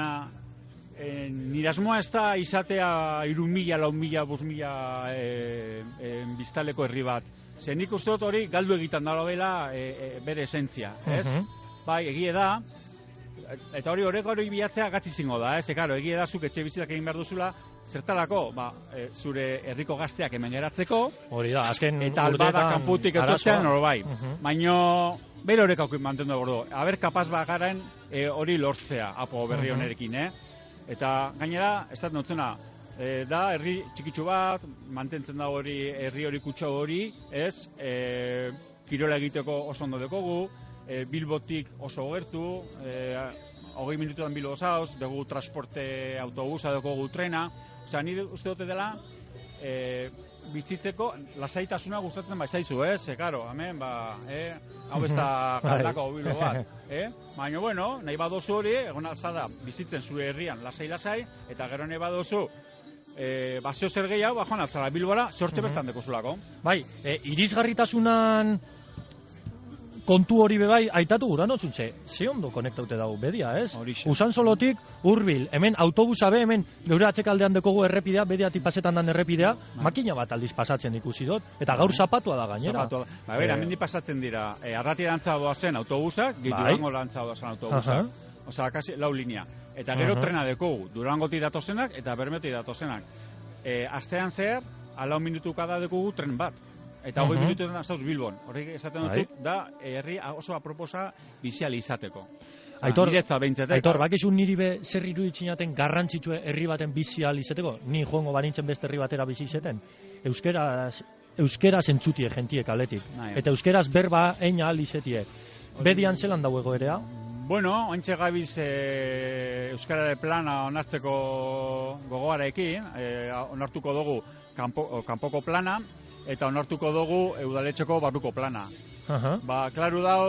nire asmoa ez da izatea 3.000, 4.000, 5.000 biztaleko herri bat. Ze nik uste dut hori galdu egiten dela bere esentzia, ez? Egie da, eta hori bilatzea gatzi zingo da, ez? Egie da, zuk etxe bizitak egin behar duzula, zertarako, zure herriko gazteak hemen geratzeko, hori da, azken eta albada kanputik etortzean hori bai. Baina, bere horrek haukin mantendu gordo. Aber, kapaz bagaren hori lortzea, apo berri honerekin, Eta, gainera, ez da notzena, da, herri txikitsu bat, mantentzen da hori, herri hori kutsa hori, ez, kirola egiteko oso ondo dekogu, Bilbotik oso gertu, 20 minututan Bilbo zauz, dugu transporte autobusa, dugu trena, oza, nire uste dute dela, bizitzeko lasaitasuna gustatzen baizaizu, karo, hemen, hau ez da jaldako Bilbo bat, baina, nahi badozu hori, egon alzada, bizitzen zure herrian lasai-lasai, eta gero nahi badozu, baseo zer gehiago, joan alzara Bilbora, sortze bertan deko zulako. Irisgarritasunan kontu hori bebai, aitatu gura notzun, ze ondo konektaute dago bedia, ez? Usansolotik urbil, hemen autobusa be, hemen geure atzekaldean dekogu errepidea, bediatik pasetan dan errepidea, makina bat aldiz pasatzen ikusi dut, eta gaur zapatua da gainera. Hemen pasatzen dira, arrati erantza doazen autobusak, Durango erantza doazen autobusak, oza, kasi lau linea. Eta gero trena dekogu, Durangoti datozenak eta Bermeti datozenak. Astean zer, alau minutuka da dekogu tren bat. Eta 20 minutuetan azauz Bilbon. Horrek esaten dut, da herri oso aproposa bizial izateko. Aitor, bakizu niri be zer iruditxinaten garrantzitsue herri baten bizial izateko? Ni joango banintzen beste herri batera bizi izeten. Euskeraz entzutie gentiek aletik. Eta euskeraz berba eina alizetie. Bedian zelan dauego erea? Bueno, ointxe gabiz euskarare plana onartzeko gogoarekin, onartuko dugu kanpoko plana, eta onartuko dugu udaletxeko barruko plana. Klaru da,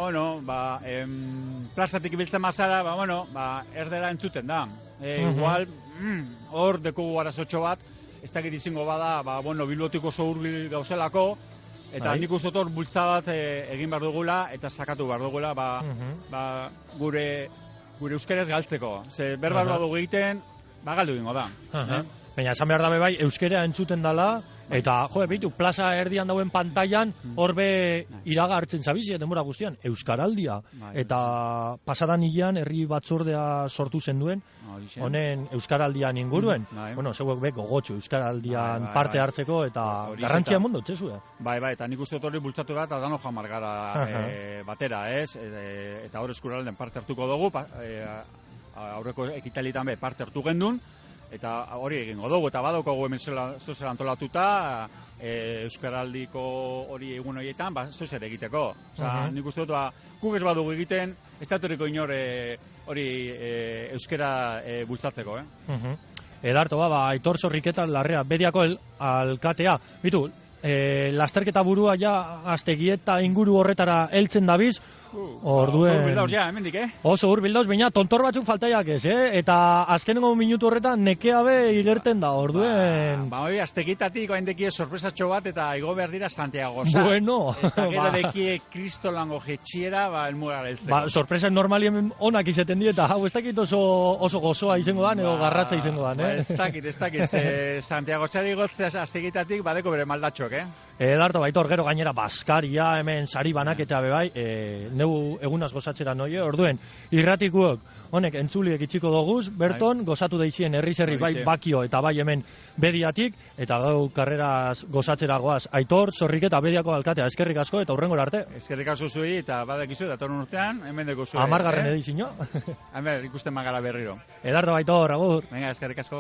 plazatik ibiltzen mazara, erdera entzuten da. Igual, hor dekugu arazotxo bat, ez dakit izango bada, Bilbotik oso hurbil gauzelako, eta nik uste hor bultza bat egin behar dugula, eta sakatu behar dugula, gure euskeraz galtzeko. Ze berbar badugu egiten, galdu egingo da. Baina esan behar dabe bai, euskera entzuten dala, Eta, bitu, plaza erdian dauen pantailan, horbe iraga hartzen zabizi, denbora guztian, Euskaraldia. Eta pasadan hilean, herri batzordea sortu zen duen, honen Euskaraldian inguruen. Bueno, zeuek be gogotxo Euskaraldian parte hartzeko, eta garrantzia mundu, txezue. Bai, eta nik uste hori bultzatu da, eta dano joan margara batera, ez? Eta hor Eskuralden parte hartuko dugu, aurreko ekitalitan be parte hartu gendun, eta hori egingo dugu, eta badaukagu hemen zozer antolatuta, Euskaraldiko hori egun horietan, zozer egiteko. Osa, nik uste dut, guk ez badugu egiten, ez datoriko inor hori euskara bultzatzeko, Edarto, Aitor Zorriketa Larrea, Bediako alkatea. Bitu, lasterketa burua ja Astegieta inguru horretara heltzen dabiz, orduen... Oso hurbildauz, baina tontor batzuk faltaiak ez, Eta azkenengo minutu horretan nekea be igerten da, orduen... Astegietatik oaindekie sorpresatxo bat eta igo behar dira Santiagoza. Bueno... Eta gero dekie kristolango jetxiera, elmugara heltzeko. Sorpresa normalien onak izeten di, eta hau ez dakit oso gozoa izango dan, edo garratza izango dan, Ez dakit, Santiagozari gotzea Astegietatik badeko bere maldatxok, Edarto, Baitor, gero gainera Baskaria, hemen sari banaketa bebai, neu egunaz gozatzera noie, orduen, irratikuok, honek entzuliek itxiko doguz, berton, gozatu daizien herri-zerri bai Bakio eta bai hemen Bediatik, eta gau karreraz gozatzera goaz, Aitor, Zorriketa, Bediako alkatea, eskerrik asko, eta hurrengora arte. Eskerrik asko zuei, eta badakizu, datorren urtean, hemen deko zuei. 10. edizio. Hemen, ikusten magara berriro. Edardo, Baitor, agur. Venga, eskerrik asko.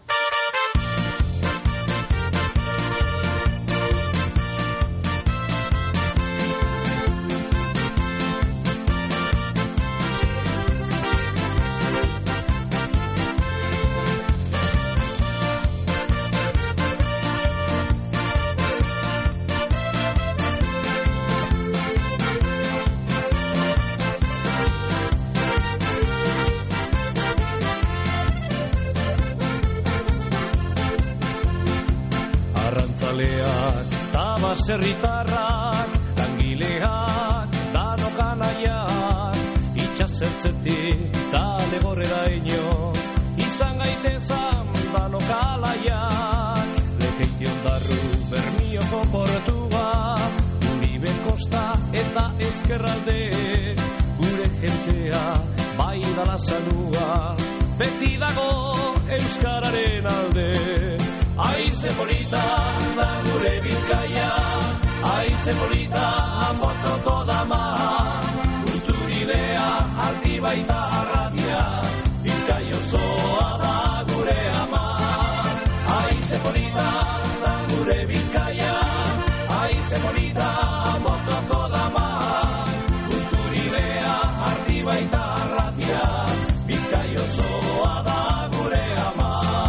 Arrantzaleak, tabaserritarrak, langileak, danok anaiak, itxasertzetik, tale gorrera ino, izan gaitezan danok alaiak, Lekeitio Ondarru, Bermioko portua, Uribe Kosta eta Ezkerralde, gure jentea, bai dala zanua, beti dago euskararen alde. Aize polita da gure Bizkaia, aize polita motoko dama, Usturidea arti baita arratia, Bizkai osoa da gure ama. Aize polita da gure Bizkaia, aize polita motoko dama, Usturidea arti baita arratia, Bizkai osoa da gure ama.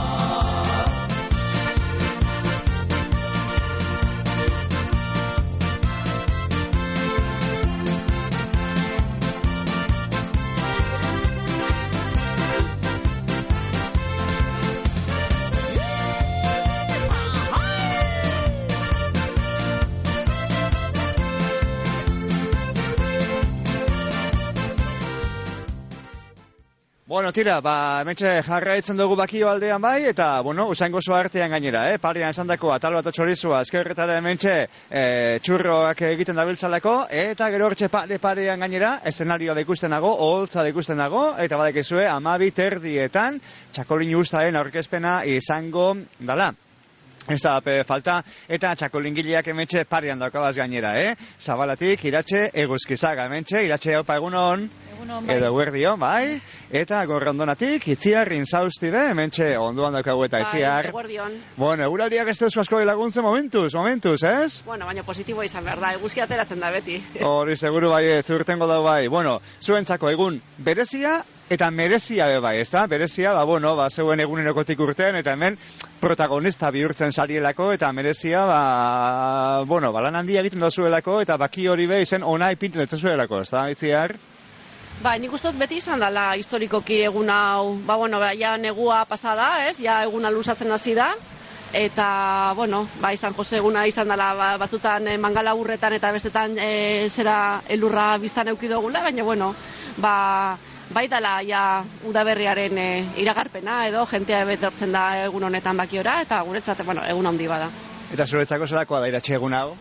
Bueno, tira, hementxe jarraitzen dugu Bakio aldean bai, eta, usaingo zoa artean gainera, parean esandako atal bat otxorizua, eskerretara hementxe txurroak egiten dabiltzalako, eta gero hortxe parean gainera, eszenarioa da ikusten dago, oholtza da ikusten dago, eta badakizue, 12:30 txakolin ustaen aurkezpena izango dala. Ez da falta, eta txakolingileak hementxe parean daukabaz gainera, Zabalatik, Iratxe, Eguzkizaga hementxe, Iratxe haupa egunon, edo guerdio, bai, eta Gorrondonatik, Itziar, Inzaustide, hementxe onduan daukagu eta Itziar. Bueno, eguraldiak ez duzu asko laguntzen momentuz, ez? Bueno, baina positiboa izan behar da, eguzki ateratzen da beti. Hori, seguru bai, zurtengo da bai. Bueno, zuentzako egun berezia, eta merezia be bai, ezta? Berezia, zeuen egunerokotik urtean, eta hemen protagonista bihurtzen sarielako, eta merezia, lan handia egiten dozuelako, eta Baki hori be izen ona ipinten etzuelako, ezta, Itziar? Nik uste dut beti izan dela historikoki egun hau, ja negua pasada, ez? Ja eguna luzatzen hasi da, eta, San Jose eguna izan dela batzutan mangala urretan eta bestetan zera elurra biztan eukidogula, baina, bai dala ja udaberriaren iragarpena edo jentea betortzen da egun honetan Bakiora eta guretzat egun handi bada. Eta zuretzako zerakoa da Iratxe egun hau?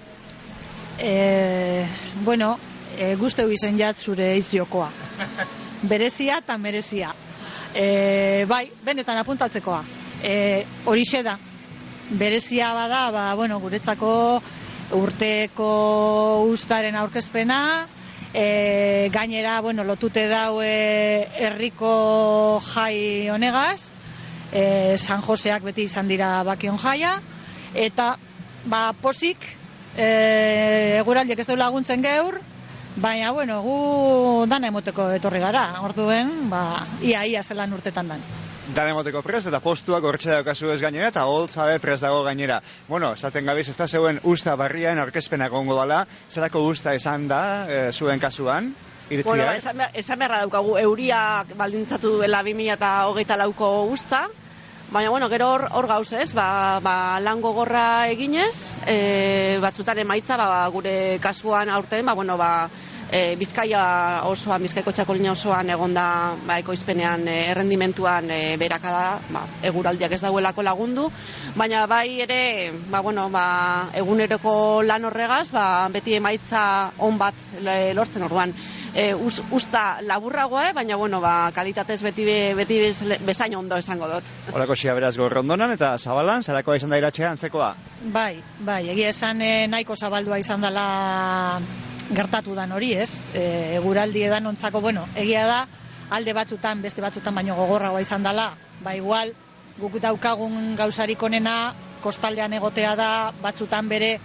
Bueno, guzteu izen jat zure izjokoa. Berezia eta merezia. Bai, benetan apuntatzekoa. Horixe da. Berezia bada, guretzako urteko ustaren aurkezpena, gainera, lotute dau herriko jai honegaz, San Joseak beti izan dira Bakion jaia, eta posik, eguraldiek ez du laguntzen geur, baina, gu dana emoteko etorri gara, orduen, ia zelan urtetan dan. Dan emoteko prest eta postuak hortxe daukazu ez gainera eta hol zabe prest dago gainera. Esaten gabiz ez da zeuen usta barriaen aurkezpenak gongo dala, zerako usta esan da zuen kasuan? Esan beharra daukagu, euria baldintzatu duela 2024ko usta, baina gero hor gauz ez, lan gogorra eginez, batzutan emaitza, gure kasuan aurten, Bizkaia osoan, Bizkaiko txakolina osoan egonda ekoizpenean errendimentuan berakada, eguraldiak ez dauelako lagundu, baina bai ere, eguneroko lan horregaz, beti emaitza on bat lortzen orduan. Usta laburragoa, baina kalitatez beti bezain ondo esango dut. Horako xia beraz gaur Rondonan eta Zabalan, zerakoa izan da Iratxea antzekoa? Bai, egia esan nahiko zabaldua izan dela gertatu dan hori, ez? Eguraldi edan ontzako, egia da, alde batzutan, beste batzutan baino gogorragoa izan dela, igual, guk daukagun gauzarik onena, kostaldean egotea da, batzutan bere,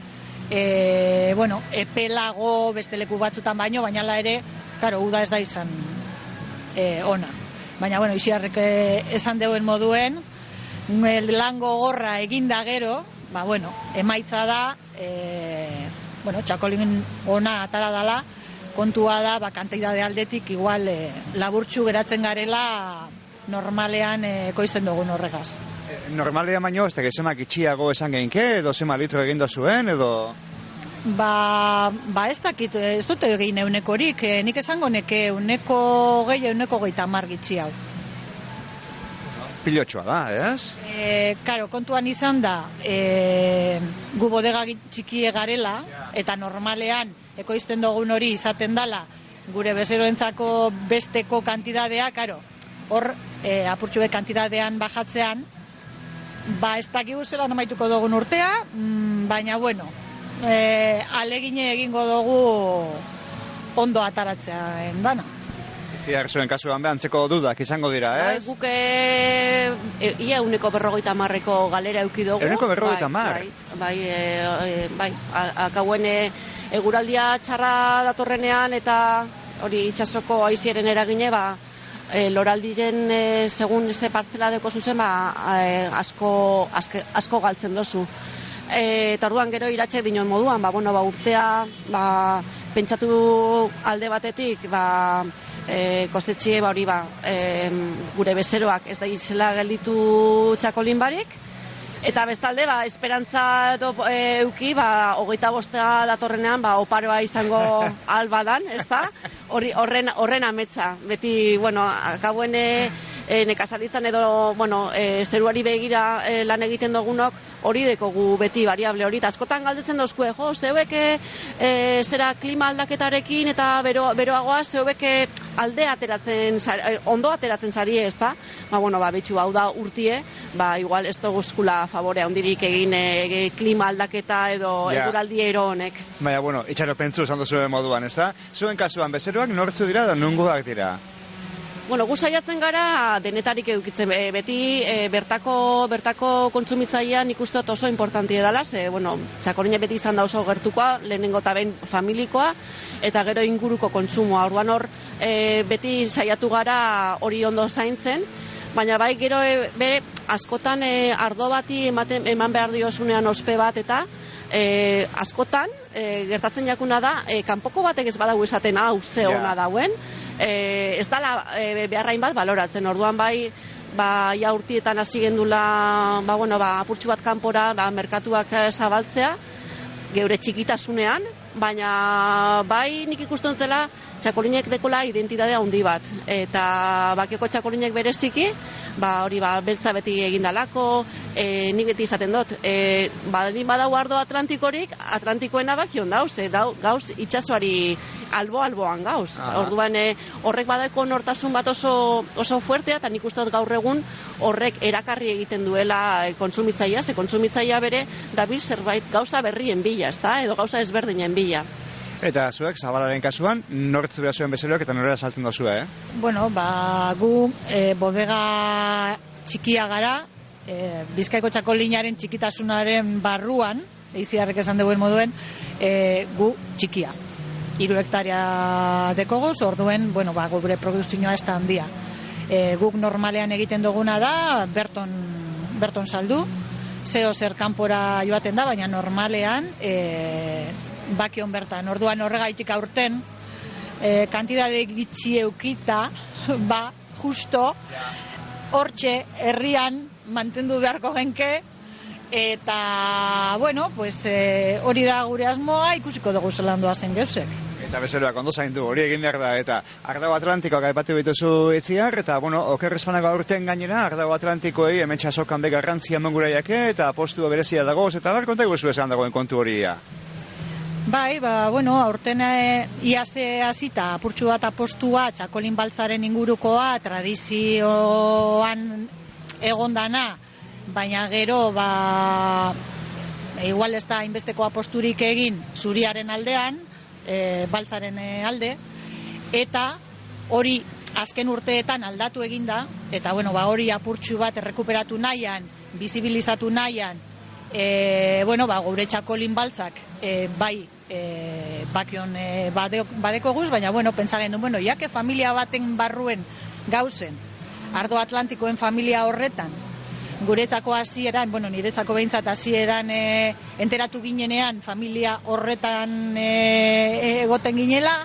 epelago, beste leku batzutan baino, baina ere, uda ez da izan ona. Baina, isiarrek esan deuen moduen, lan gogorra eginda gero, emaitza da, txakolin ona atara dala, kontua da, kantidade aldetik igual laburtxu geratzen garela normalean ekoizten dugun horregaz. Normalean baino, ez da gezemak itxiago esan geinke, edo zema litro egin dozuen, edo... Ez dakit, ez dute egin eunekorik, nik esango neke euneko gehi, euneko 30 gitxi hau. Pilotxoa da, ez? Kontuan izan da, gu bodega txikie garela, eta normalean ekoizten dugun hori izaten dala, gure bezeroentzako besteko kantidadea, hor apurtxube kantidadean bajatzean, ez dakigu zelan amaituko dugun urtea, baina alegine egingo dugu ondo ataratzean dana. Ziar zuen kasuan behantzeko dudak izango dira, ez? Guk ia euneko 50ko galera euki dugu. Euneko 50? Bai, akauen eguraldia txarra datorrenean eta hori itxasoko aizieren eragine, loraldien segun ze partzela deko zuzen, asko galtzen dozu. Eta orduan gero Iratxek dinon moduan, urtea, pentsatu alde batetik, kostetxie hori gure bezeroak ez da izela gelditu txakolin barik, eta bestalde esperantza euki 25 datorrenean oparoa izango albadan, ez da? Horren ametsa, beti, akauen nekazaritzan edo, zeruari begira lan egiten dugunok, hori dekogu beti variable hori, eta askotan galdetzen dozku, zeuek zera klima aldaketarekin eta beroagoa, zeuek alde ateratzen, ondo ateratzen zari, ez da? Betxu, hau da urtie, igual ez duguzkula favorea ondirik egin klima aldaketa edo eguraldi ero honek. Baina, itxaro pentsu esan zuen moduan, ez da? Zuen kasuan bezeroak nortzu dira da nungoak dira? Gu saiatzen gara denetarik edukitzen, beti bertako kontsumitzailean nik uste oso importantia dela, txakolina beti izan da oso gertukoa, lehenengo eta behin familikoa, eta gero inguruko kontsumoa, orduan hor beti saiatu gara hori ondo zaintzen, baina bai gero bere askotan ardo bati eman behar diozunean ospe bat eta askotan gertatzen jakuna da, kanpoko batek ez badago esaten hau ze ona dauen, ez dala beharrain bat baloratzen, orduan bai ja urtietan hasi gendula apurtxu bat kanpora merkatuak zabaltzea, geure txikitasunean, baina bai nik ikusten dutela txakolinek dekola identitate handi bat, eta Bakioko txakolinek bereziki, hori beltza beti egindalako, nik beti izaten dut, badalin badau ardo atlantikorik, atlantikoena Bakion dauz, gauz itxasoari albo-alboan gauz. Orduan horrek badako nortasun bat oso fuertea, eta nik uste dut gaur egun horrek erakarri egiten duela kontsumitzaia, ze kontsumitzaia bere dabil zerbait gauza berrien bila, edo gauza ezberdinen bila. Eta zuek, Zabalaren kasuan, nortzu behar zuen bezeroak eta norera saltzen dozue, Bueno, gu bodega txikia gara, Bizkaiko txakolinaren txikitasunaren barruan, eiziarrek esan duen moduen, gu txikia. 3 hektarea dekogoz, orduen, gure produzioa ez da handia. Guk normalean egiten duguna da, berton saldu, zeo zer kanpora joaten da, baina normalean Bakion bertan. Orduan horregaitik aurten kantidade gitxi eukita, justo hortxe herrian mantendu beharko genke, eta hori da gure asmoa, ikusiko dugu zelan doazen geusek. Eta bezeroak ondo zaindu, hori egin behar da, eta Ardago Atlantikoak aipatu bituzu itziar, eta okerrezpanak aurten gainera, Ardago Atlantikoei hemen txasokan begarrantzia menguraiake, eta postua berezia dagoz, eta konta guzu esan dagoen kontu horia. Aurten iase hasita apurtxu bat apostua, txakolin baltzaren ingurukoa, tradizioan egondana, baina gero, igual ez da inbesteko aposturik egin zuriaren aldean, baltzaren alde, eta hori azken urteetan aldatu eginda, eta hori apurtxu bat errekuperatu nahian, bizibilizatu nahian, gure txakolin baltzak Bakion badeko guz, baina pentsaren du, jake familia baten barruen gauzen, Ardo Atlantikoen familia horretan, guretzako hasieran, niretzako behintzat hasieran enteratu ginenean familia horretan egoten ginela,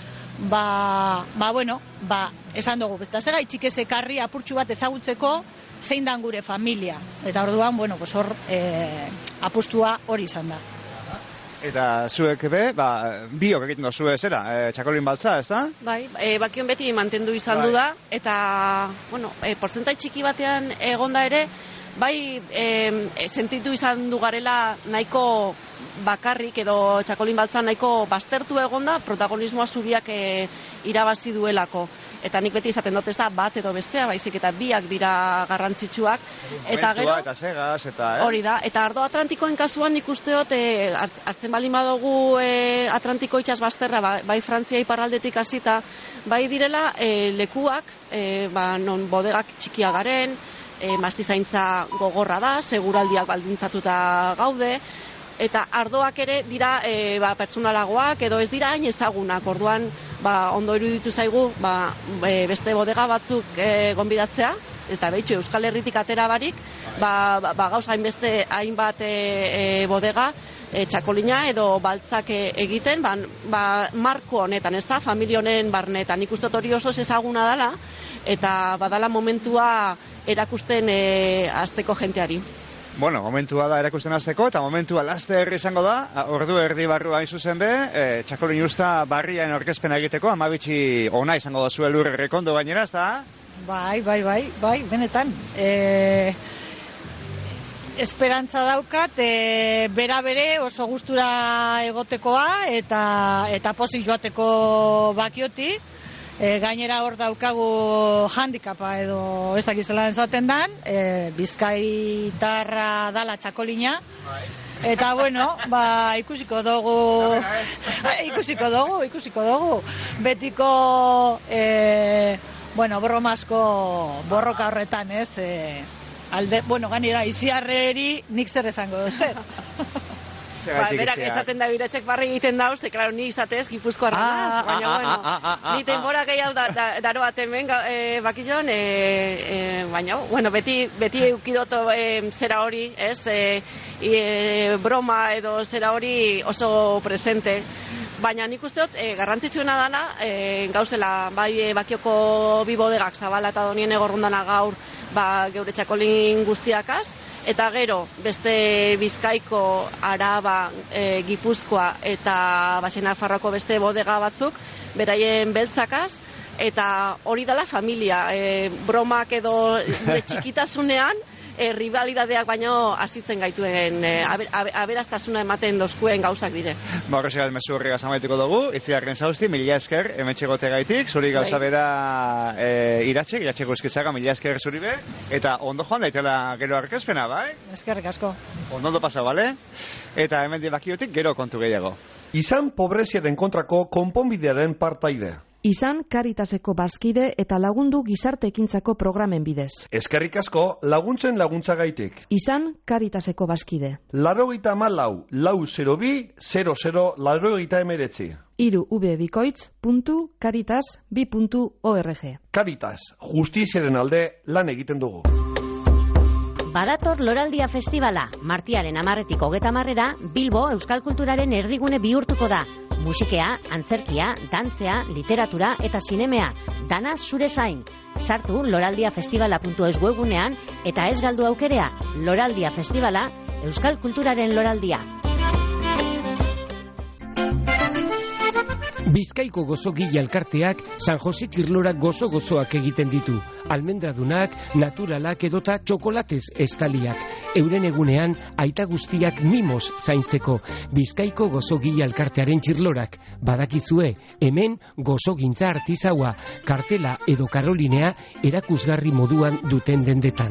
esan dugu, eta zera itxik ez ekarri apurtxu bat ezagutzeko zein dan gure familia. Eta orduan, hor apustua hori izan da. Eta zuek biok egiten dozue zera, txakolin baltza, ez da? Bai, Bakion beti mantendu izan du da, eta, porzentai txiki batean egonda ere, sentitu izan du garela nahiko bakarrik edo txakolin baltzan nahiko baztertu egonda, protagonismoa zubiak irabazi duelako. Eta nik beti izaten dut ez da bat edo bestea, baizik eta biak dira garrantzitsuak. Eta gero, eta segaz, eta hori da, eta Ardo Atlantikoen kasuan nik uste dut hartzen bali badugu Atlantiko itxas bazterra, bai Frantzia iparraldetik hasita, bai direla lekuak, non bodegak txikia garen, mastizaintza gogorra da, seguraldiak baldintzatuta gaude, eta ardoak ere dira pertsonalagoak edo ez dira hain ezagunak, orduan ondo iruditu zaigu beste bodega batzuk gonbidatzea, eta behitxo Euskal Herritik atera barik, gauza hainbat bodega txakolina edo baltzak egiten, marko honetan, ez da, familia honen barnetan, ikustot hori oso ezaguna dela, eta badala momentua erakusten azteko jenteari. Momentua da erakusten azteko, eta momentua laster izango da, ordu erdi barrua hain zuzen be, txakolin usta barriaen orkezpena egiteko, amabitxi ona izango da zuen lur errekondo gainera, ez da? Bai, benetan. Esperantza daukat, bera bere oso gustura egotekoa, eta pozik joateko Bakioti. Gainera hor daukagu handikapa edo ez dakizela esaten dan, bizkaitarra dala txakolina, eta ikusiko dugu, betiko, bromasko borroka horretan, ez, gainera iziarreri nik zer esango dut, berak esaten da biratxek barri egiten dauz, klaro, ni izatez Gipuzkoarra naz, baina, ni denbora gehiago daro bat hemen Bakion, baina, beti eukidoto zera hori, ez, broma edo zera hori oso presente, baina nik uste dut garrantzitsuena dana, gauzela, Bakioko bi bodegak Zabala eta Donien egorrundana gaur, geure txakolin guztiakaz, eta gero beste Bizkaiko, Araba, Gipuzkoa eta Nafarroako beste bodega batzuk, beraien beltzakaz, eta hori dela familia, bromak edo txikitasunean, rivalidadeak baino azitzen gaituen, aberastasuna ematen dozkuen gauzak dire. Horrexegat mezu horregaz amaituko dugu, itziarren zauzti, mila esker, emetxegote gaitik, zuri gauza bera iratxeko eskitzaga, mila esker zuri be, eta ondo joan daitela gero arkezpena, bai? Eskerrik asko. Ondo pasa, bale? Eta hemen bakiotik gero kontu gehiago. Izan pobreziaren kontrako konponbidearen partaide. Izan Caritaseko bazkide eta lagundu gizarte ekintzako programen bidez. Eskerrik asko laguntzen laguntzagaitik. Izan Caritaseko bazkide. 94-400-00-89. irubikoitz.caritas2.org. Caritas, justiziaren alde lan egiten dugu. Badator Loraldia Festivala, martiaren 10-etik 30-era, Bilbo Euskal Kulturaren erdigune bihurtuko da. Musikea, antzerkia, dantzea, literatura eta zinemea, dana zure zain. Sartu loraldiafestivala.es webgunean eta ez galdu aukerea, Loraldia Festivala, Euskal Kulturaren loraldia. Bizkaiko gozogile elkarteak San Jose txirlorak gozo-gozoak egiten ditu. Almendradunak, naturalak edota txokolatez estaliak. Euren egunean aita guztiak mimos zaintzeko. Bizkaiko gozogile elkartearen txirlorak. Badakizue, hemen gozogintza artizaua, kartela edo karolinea erakusgarri moduan duten dendetan.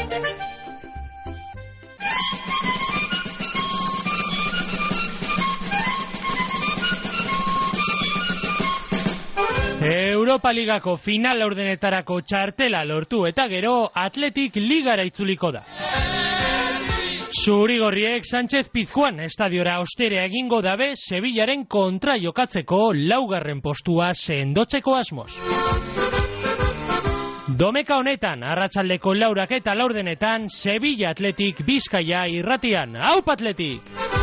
Europa Ligako final laurdenetarako txartela lortu eta gero Atletik Ligara itzuliko da. Zurigorriek Sánchez Pizjuan estadiora osterea egingo dabe Sevillaren kontra jokatzeko laugarren postua sendotzeko asmoz. Domeka honetan, arratsaldeko 4 eta laurdenetan, Sevilla Atletik Bizkaia irratian. Aupa Atletik!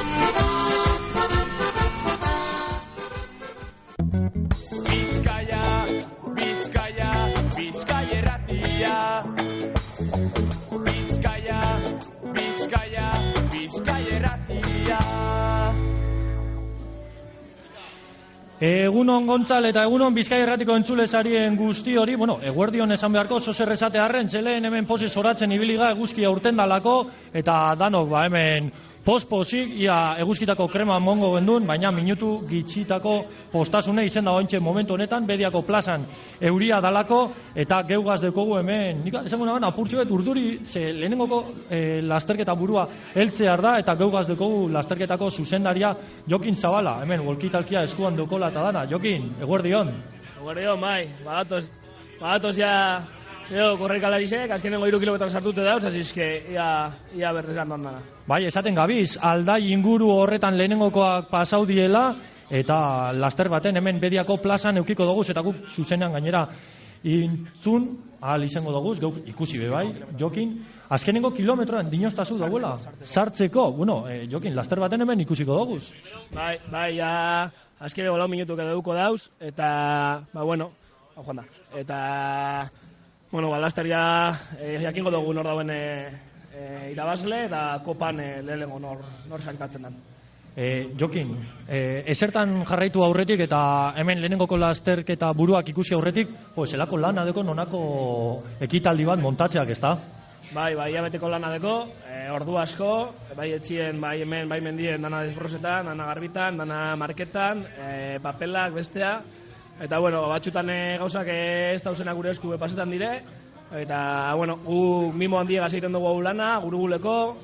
Egunon Gontzal eta egunon Bizkaia Irratiko entzulesarien guzti hori, eguerdion esan beharko, zozer esate harren, zeleen hemen posi zoratzen ibiliga eguzkia urten dalako, eta danok hemen posposik, ia eguzkitako krema mongo gendun, baina minutu gitxitako postasune izen da ointxe momentu honetan, Bediako plazan euria dalako, eta geugaz dekogu hemen, nik esango nagoen apurtxoet urduri, ze lehenengoko lasterketa burua heltzear da, eta geugaz dekogu lasterketako zuzendaria Jokin Zabala, hemen wolkitalkia eskuan dokola eta dana. Jokin, eguerdion. Eguerdion, bai, badatoz ja korrekalarisek, azkenengo 3 kilometro sartute dauz, azizke ia berrezan dana. Bai, esaten gabiz, Aldai inguru horretan lehenengokoak pasau diela, eta laster baten hemen Bediako plazan eukiko doguz, eta guk zuzenean gainera intzun, ahal izango doguz, geuk ikusi bebai, Jokin, azkenengo kilometroan dinoztazu dagoela, sartzeko, Jokin, laster baten hemen ikusiko doguz. Bai, azkenengo 4 minutuk edo duko dauz, eta, joan da, eta, lasteria jakingo dugu nor dauen irabazle, eta kopan lehenengo nor sailkatzen den. Jokin, esertan jarraitu aurretik eta hemen lehenengoko lasterketa buruak ikusi aurretik, zelako lana deko nonako ekitaldi bat montatzeak, ez da? Bai, beteko lana deko, ordu asko, bai etxien, bai hemen, bai mendien, dana desbrosetan, dana garbitan, dana marketan, papelak, bestea, eta batxutan gauzak ez dauzena gure esku pasetan dire, eta gu mimo handiegaz egiten dugu hau lana, guruguleko,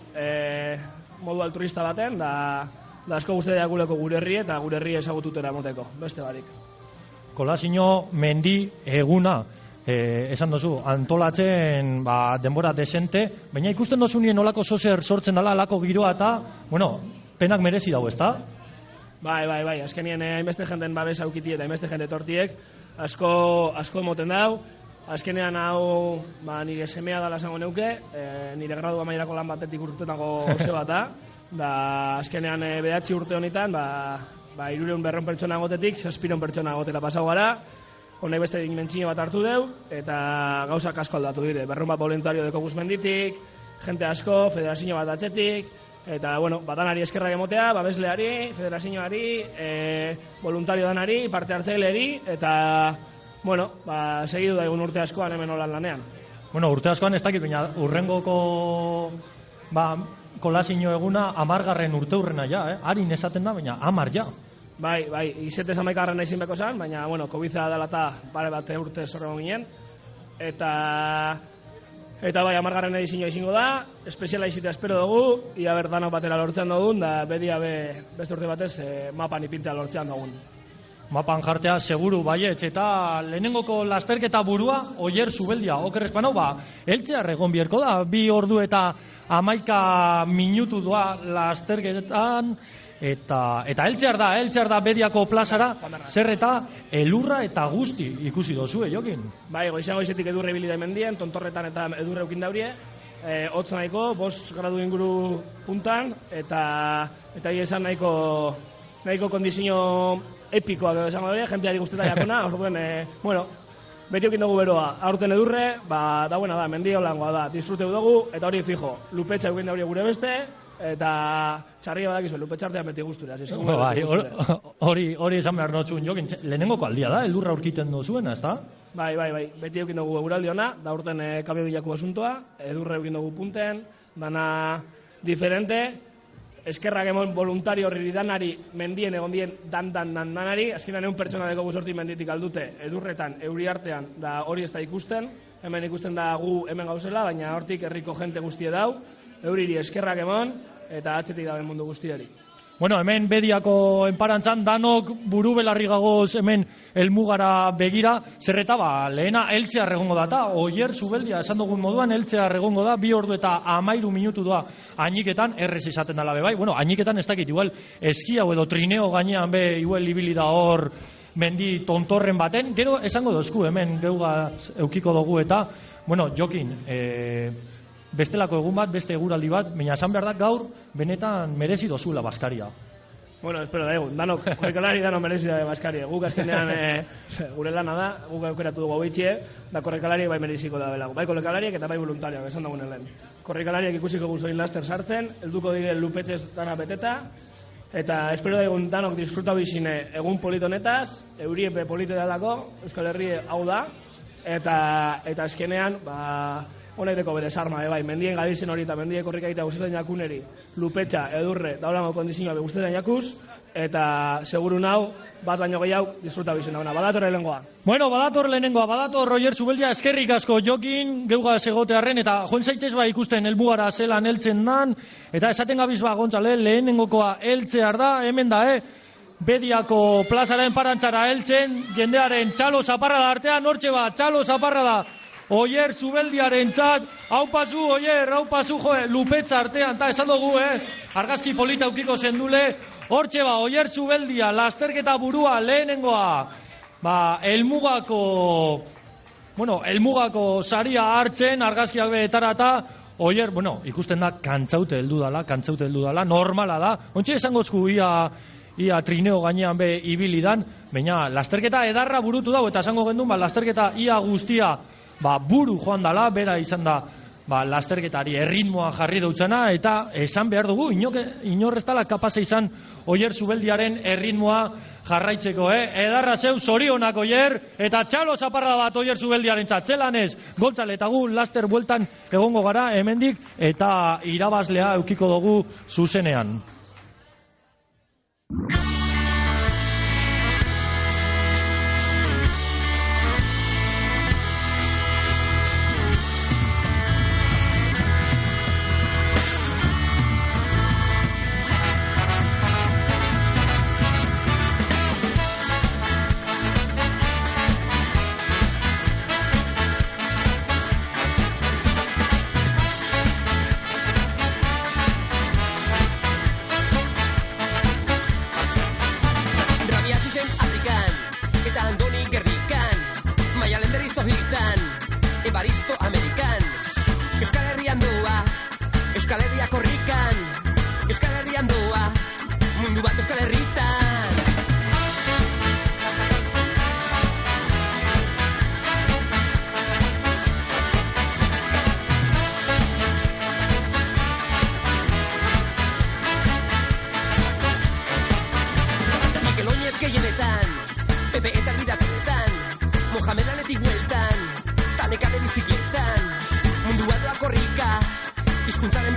modu altruista baten, da asko guzteak guleko gure herri eta gure herri ezagututera moteko, beste barik. Kolasino mendi eguna, esan dozu, antolatzen denbora desente, baina ikusten dozu nien olako zozer sortzen dela, alako giroa eta, penak merezi dago, ez da? Bai, azkenien hainbeste jenden babes aukiti eta hainbeste jende tortiek, asko emoten dau, azkenean hau nire semea dala esango neuke, nire gradu amaierako lan batetik urtetako ose bat da azkenean 9 urte honetan, 300 pertsona agotetik, 700 pertsona agotera pasau gara, honek beste dimentsio bat hartu deu, eta gauzak asko aldatu dire, 200 voluntario deko guzmenditik, jente asko, federazio bat atzetik, eta, bueno, batanari eskerrak emotea, babesleari, federazioari, voluntario danari, parte hartzaileari, eta, bueno, segidu da egun urte askoan hemen holan lanean. Bueno, urte askoan ez dakit, baina urrengoko kolazio eguna 10. urte hurrena ja, harin esaten da, baina 10 ja. Bai, izetez 11. izin beko zan, baina, bueno, COVID-a dela eta pare bat urte zorregon ginen, eta bai, 10. edizioa izango da, espeziala izitea espero dugu, ia bertanok batera lortzean dugun, da bedia beste urte batez mapan ipintea lortzean dugun. Mapan jartea seguru baietz, eta lehenengoko lasterketa burua, Oier Zubeldia, okerrezpanau, Eltzear egon bierko da, 2 ordu eta 11 minutu doa lasterketan, eta Eltzear da Bediako plazara, zer eta elurra eta guzti ikusi dozue, Jokin? Bai, goizetik edurre ibili da mendien, tontorretan eta edurre eukin daurie, hotz nahiko, 5 gradu inguru puntan, eta esan nahiko kondizio epikoa esango dure, jenteari guztetan jakona, orduen, bueno, beti eukin dugu beroa, aurten edurre, da buena da, mendio langoa da, disfruteu dugu, eta hori fijo, lupetxa eukin daurie gure beste, eta txarria badakizu, lupetxartean beti guztura. Hori esan behar notzun, Jokin, lehenengoko aldia da, edurra aurkiten duzuena, ez da? Bai, beti eukin dugu eguraldi ona, da urten kabio bilako asuntoa, edurre eukin dugu punten, dana diferente, eskerrak emon voluntario horri danari mendien egon dien danari, azkenan egun pertsona deko guzorti menditik aldute edurretan, euri artean, da hori ez da ikusten, hemen ikusten da gu hemen gauzela, baina hortik herriko jente guztie dau, euriri eskerrak emon, eta atzetik daben mundu guztiari. Bueno, hemen Bediako enparantzan danok buru belarri gagoz hemen helmugara begira, zerreta lehena Eltzear egongo da, Oier Zubeldia esan dugun moduan Eltzear egongo da, 2 ordu eta 13 minutu doa ainiketan, errez izaten dala bai, bueno, ainiketan ez dakit, igual eskia edo trineo gainean igual ibili da hor mendi tontorren baten, gero esango dozku hemen geuga eukiko dugu eta, bueno, Jokin, bestelako egun bat, beste eguraldi bat, baina esan behar da gaur, benetan merezi dozula Baskaria. Bueno, espero da egun, korrikalari danok merezi da Baskaria. Guk azkenean gure lana da, guk aukeratu dugu hau da korrikalari bai mereziko da belago. Bai korrikalariek eta bai voluntarioak, esan dagoen lehen. Korrikalariek ikusiko guzoin laster sartzen, helduko dire lupetxez dana beteta, eta espero da egun danok disfrutau izine egun politonetaz, euriepe polite dalako, Euskal Herri hau da, eta azkenean, honaiteko bere sarma, bai, mendien gadizen hori eta mendien korrikaita guztetan jakuneri, lupetxa, edurre, daulango kondizioa guztetan jakuz, eta seguru nau, bat baino gehiago, disfruta bizena. Badator lehenengoa. Bueno, badator Oier Zubeldia, eskerrik asko Jokin, geuga segotearren, eta joan zaitzez ikusten helmugara zelan heltzen dan, eta esaten gabiz Gontzale, lehenengokoa Eltzear da, hemen da, Bediako plazaren parantzara heltzen, jendearen txalo zaparrada artean, hortxe txalo zaparrada, Oier Zubeldiaren txat, hau pasu, Oier, hau pasu, lupetza artean, eta esan dugu, argazki polita aukiko zendule, hortxe Oier Zubeldia, lasterketa burua, lehenengoa, elmugako saria hartzen, argazkiak behetarata, Oier, ikusten da, kantzaute heldu dala, normala da, ontsi esangozku ia trineo gainean ibili dan, baina lasterketa edarra burutu dago, eta esango gendun, lasterketa ia guztia, buru joan dala, bera izan da lasterketari erritmoa jarri dutzena, eta esan behar dugu, inorrez dala kapasa izan Oier Zubeldiaren erritmoa jarraitzeko, edarra zeu, zorionak Oier, eta txalo zaparra bat Oier Zubeldiaren txatzelanez, Gontzale eta gu laster bueltan egongo gara hemendik, eta irabazlea eukiko dugu zuzenean.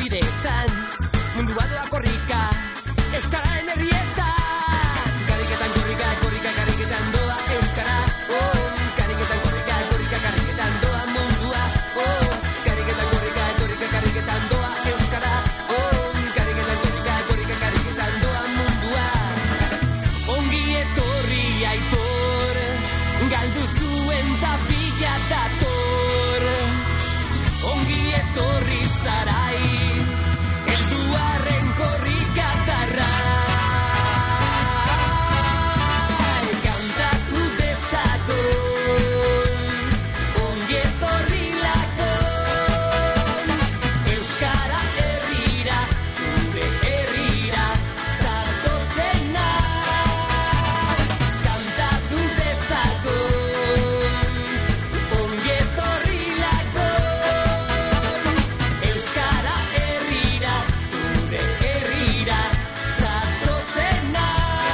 bideetan, mundua doa korrika, euskararen herrietan. Kariketan korrika, korrika, kariketan doa euskara, kariketan korrika, korrika, kariketan doa mundua, kariketan korrika, korrika, kariketan doa euskara, kariketan korrika, korrika, kariketan doa mundua. Ongi etorri aitor, galdu zuen tapila dator. Ongi etorri sarai, helduarren korrikatarra. Kantatu dezagun, ongi etorri lakon. Euskara herrira, zure herrira, zatotzena. Kantatu dezagun, ongi etorri lakon. Euskara herrira, zure herrira, zatotzena.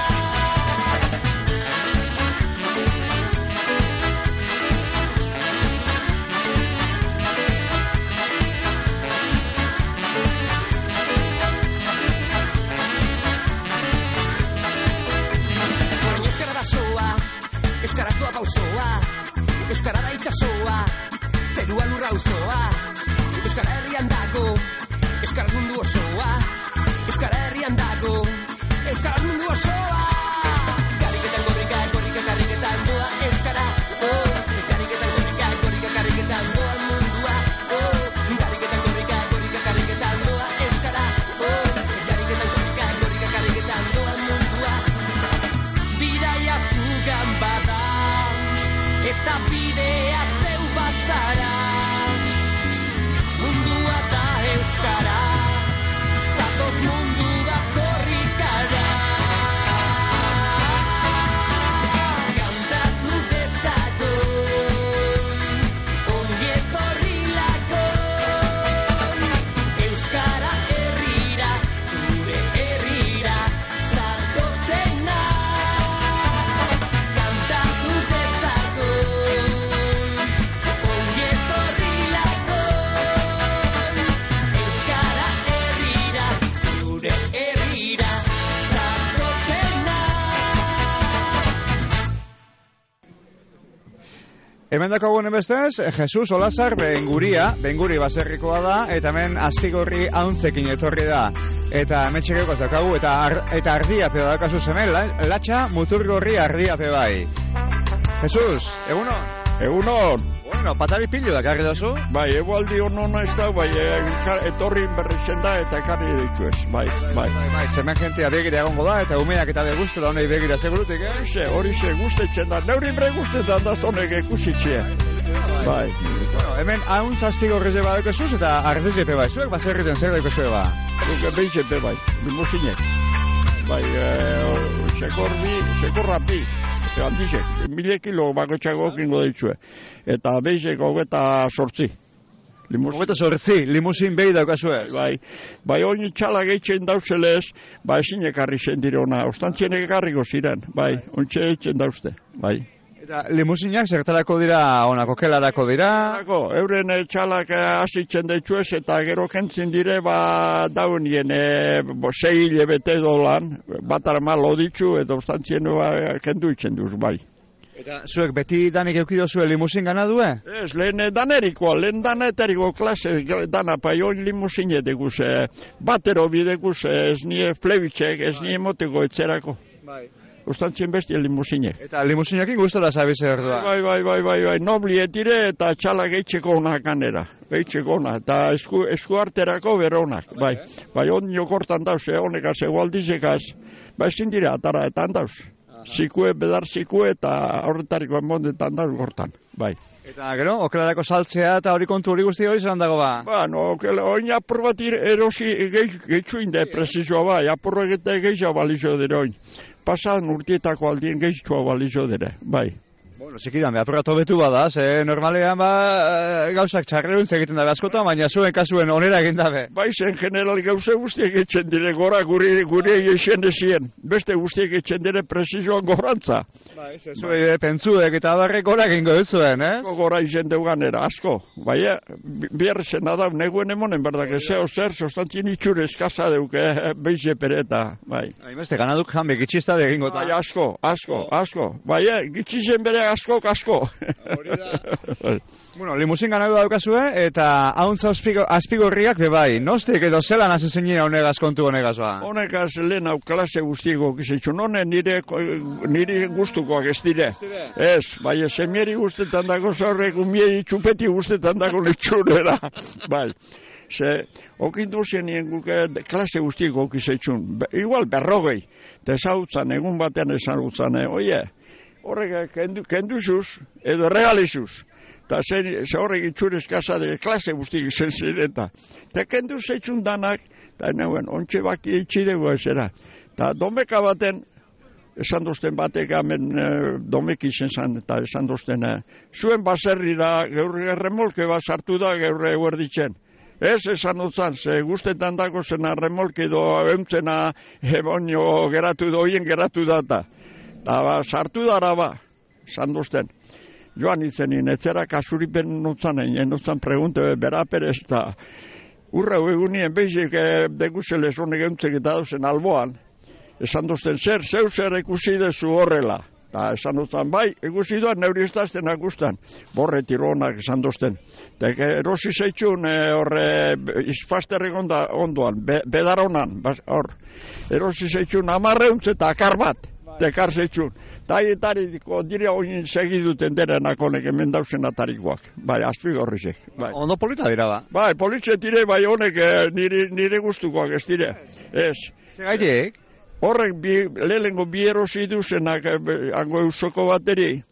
Orain euskara da soa, euskarak doa pausoa, euskara da itxasoa, zerua lurra auzoa. Euskara herrian dago, euskara mundu osoa. Euskara herrian dago, euskara mundu osoa. Kariketan korrika, korrika, kariketan doa euskara, kariketan korrika, korrika, kariketan doa mundua, kariketan korrika, korrika, kariketan doa euskara, kariketan korrika, korrika, kariketan doa mundua. Bidaia zugan bada, eta bidea zeu bazara. Mundua da euskara, zatoz mundu bat korrikara. Kantatu dezagun, ongi etorri lakon. Euskara herrira, zure herrira, zatotzena. Kantatu dezagun, ongi etorri lakon. Euskara herrira, zure herrira, zatotzena. Hemen dakagun bestez, Jesus Olazar Benguri baserrikoa da, eta hemen Azpigorri Auntzekin etorri da. Eta hemen txekeko zakagu, eta ardiape daukazu hemen, latxa muturgorri ardiape bai. Jesus, egunon? Egunon. Bueno, patari pilu dakarri dazu? Bai, egualdi honona ez da, bai, etorri berritzen da eta ekarri dituz, bai. Zemen jentea begira egongo da, eta umeak eta begustu da honei begira segurutik, Hori gustetzen da, neurin bre gustetan da honek ikusitxe. Bai. Bueno, hemen hauntz Azpigorri zeba daukazuz, eta ardeziepe bai, zuek baserriten zer daukazue ba? Behizepe bai, limusinek. Bai, sekorra bi. Handizek, 1000 kilo bakotxako kingo dituzue. Eta behizeko 28. 28, limusin behi daukazue. Bai, honi txala gehitzen dauzelez, ezin ekarri zen dire ona. Ostantzienek ekarriko ziren, bai, ontxe eitzen dauzte, bai. Eta limusinak zertarako dira, onako kelarako dira? Euren txalak asitzen dituzez, eta gero kentzen dire, daunien 6 hilabete dolan, bat armalo ditzu, eta ostantzien kendu itzen duz, bai. Eta zuek beti danik eukidozue limusin gana due? Ez, lehen danerikoa, lehen danetariko klase dana, pai hon limusin edekuz, batero bidekuz, ez nie flebitzek, ez nie moteko etzerako. Bai. Ustantzien bestia limusinek. Eta limusinakin gustora zabize erdua? Bai, noblietire eta txala gehitzeko onak ganera. Gehitzeko onak, eta eskuarterako beronak, bai. Bai, on jokortan dauz, honekaz, egualdizekaz, ezin dira, atara, eta handauz. Bedar zikue eta horretariko enbondetan dauz gortan, bai. Eta gero, okelarako saltzea eta hori kontu hori guzti hori zelan dago ba? Oin apur bat erosi gehitzu inde prezizua bai, apur egite gehiago balizo dira oin. Pasan urtietako aldien gehitxua balizo dira, bai. Bueno, zikidan, apurratu betu bada, ze normalean gauzak txarreruntz egiten dabe askotan, baina zuen kasuen onera egin dabe. Zen general gauze guztiek etxen dire gora guri eixen ezien. Beste guztiek etxen dire presizoan gorantza. Zue pentsuek eta abarrek gora egingo dut zuen, ez? Gora izen deuganera, asko. Baina, bihar zena da, neguen emonen berdak, zeo zer, sostantzien itxure eskasa deuke, beize pereta, bai. Hainbeste, ganaduk janbe, gitxistade egingo ta. Bai, asko. Baina, gitxizen bere asko. Bueno, limusin ganadu daukazue, eta hauntza azpigorriak bebai. Nostik edo zelan hasi zinera honegaz kontu honegaz ba? Honegaz lehen hau klase guztieko gizetxun, honen nire gustukoak ez dire. Ez, bai, semieri guztetan dago zaurrek, umieri txupeti guztetan dago litxurera. Bai. Ze, okindu zenien guke klase guztieko gizetxun. Igual berrogei. Eta ezautzan, egun batean ezagutzan, oie, horrek kenduzuz edo regalizuz. Eta ze horrek itxurez kasade klase guztik izen zireta. Eta kenduz eitxun danak, eta nauen, ontxe baki eitxidegu ezera. Eta domeka baten, esan dozten batek amen domek izen zan, eta esan dozten, zuen baserrira geurre remolke bat sartu da geurre eguerditzen. Ez esan dutzan, ze guztetan dago zena remolke do euntzena ebonio geratu do, oien geratu data. Eta sartu dara ba, esan duzten. Joan itzenin, etzera kasuripen nutzan, nutzan pregunte bera perez, eta urra egunien behizik deguzelez honek euntzek eta dauzen alboan. Esan duzten, zeu zer ikusi dezu horrela. Eta esan duzten, bai, ikusi duan neuri estazten akustan. Borre tironak esan duzten. Eta erosi zeitzun horre izfasterrik ondoan, bedaronan, hor. Erosi zeitzun amarreuntz eta akar bat. Tekar zeitzun. Eta aietariko dire oin segiduten derenak honek hemen dauzen atarikoak. Bai, azpigorrizek. Bai. Ondo polita dira ba? Bai, politxe dire, bai honek nire gustukoak ez dire. Ez. Zegaitek? Horrek lehenengo bi erosi duzenak hango eusoko bateri.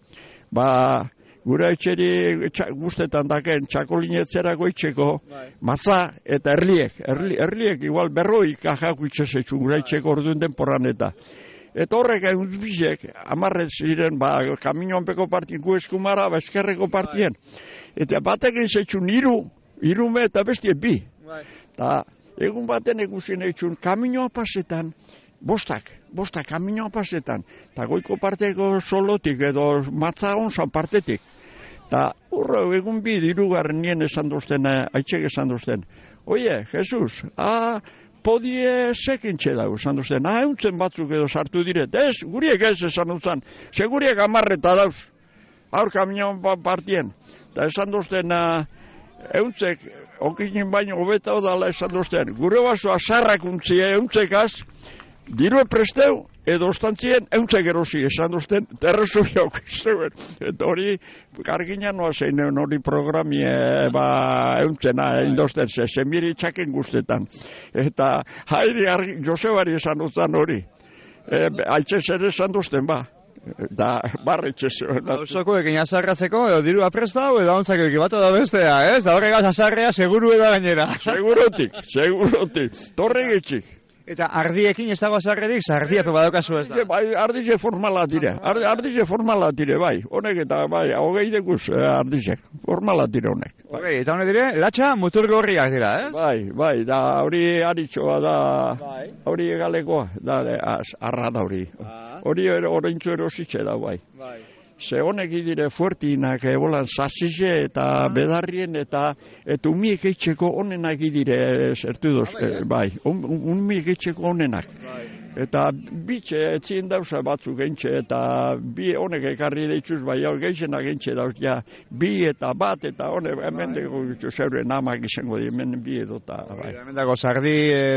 Ba, gure etxeri guztetan daken txakolinetzerako itxeko matza eta erliek. Erliek igual berroi kajako itxesetxun gure etxeko orduen denporan eta. Eta horrek bizek, amarret ziren, kaminoan peko partien, gu eskumara, eskerreko partien. Eta batek egin irume eta bestie bi. Eta egun baten eguzien egin kaminoa pasetan, bostak kaminoa pasetan. Eta goiko parteko solotik edo matza onzan partetik. Eta hurra egun bi dirugarren nien esan duzten, aitzek esan duzten. Oie, Jesus, podie sekintxe dago, esan duzten, euntzen batzuk edo sartu diret, ez, guriek ez esan duzten, seguriek amarreta dauz, aur kamion partien, eta esan duzten, euntzek, okinin baino hobeta odala esan duzten, gure basoa sarrakuntzi euntzekaz, dirue presteu, edo ostantzien euntzek erosi esan duzten, terrezuri aukizeuen. Eta hori, kargina noa zein hori programie euntzena indozten, semiri txaken guztetan. Eta hairi Josebari esan duzten hori. Aitxe zer esan duzten ba. Da, barretxe zuen. Osoko ekin azarratzeko, edo diru aprestau, edo ontzak ekin bat da bestea, ez? Da horregaz azarrea seguru eda gainera. Segurotik. Torre getxik. Eta ardiekin ez dago azarrerik, ardiepe badaukazu ez da? Bai, ardize formala dire, bai. Honek eta, bai, hogei dekuz ardizek. Formala dire honek. Hogei, eta honek dire, latxa mutur gorriak dira, ez? Bai, da hori aritxoa da, hori egalekoa, da, arra da hori. Hori oraintzu erositxe da, bai. Ze honek idire fuertinak, bolan sasize eta bedarrien eta umiek eitxeko onenak idire zertu doz, bai, umiek eitxeko onenak. Eta bitxe etzien dauza batzuk gentxe eta bi honek ekarri leitzuz bai geixenak gentxe dauz, ja, bi eta bat eta honek hemen dago zeuren amak izango di, hemen bi edo eta bai. Hemen dago sardi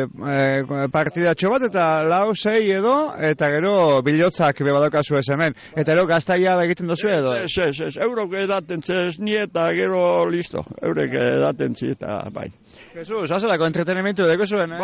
partidatxo bat eta lau, sei edo, eta gero bilotzak bebadaukazu ez hemen. Eta gero gaztaia egiten dozu edo? Ez, eurok edaten zez ni eta gero listo, eurek edaten zi eta bai. Jesus, hazelako entretenimentu deko zuen,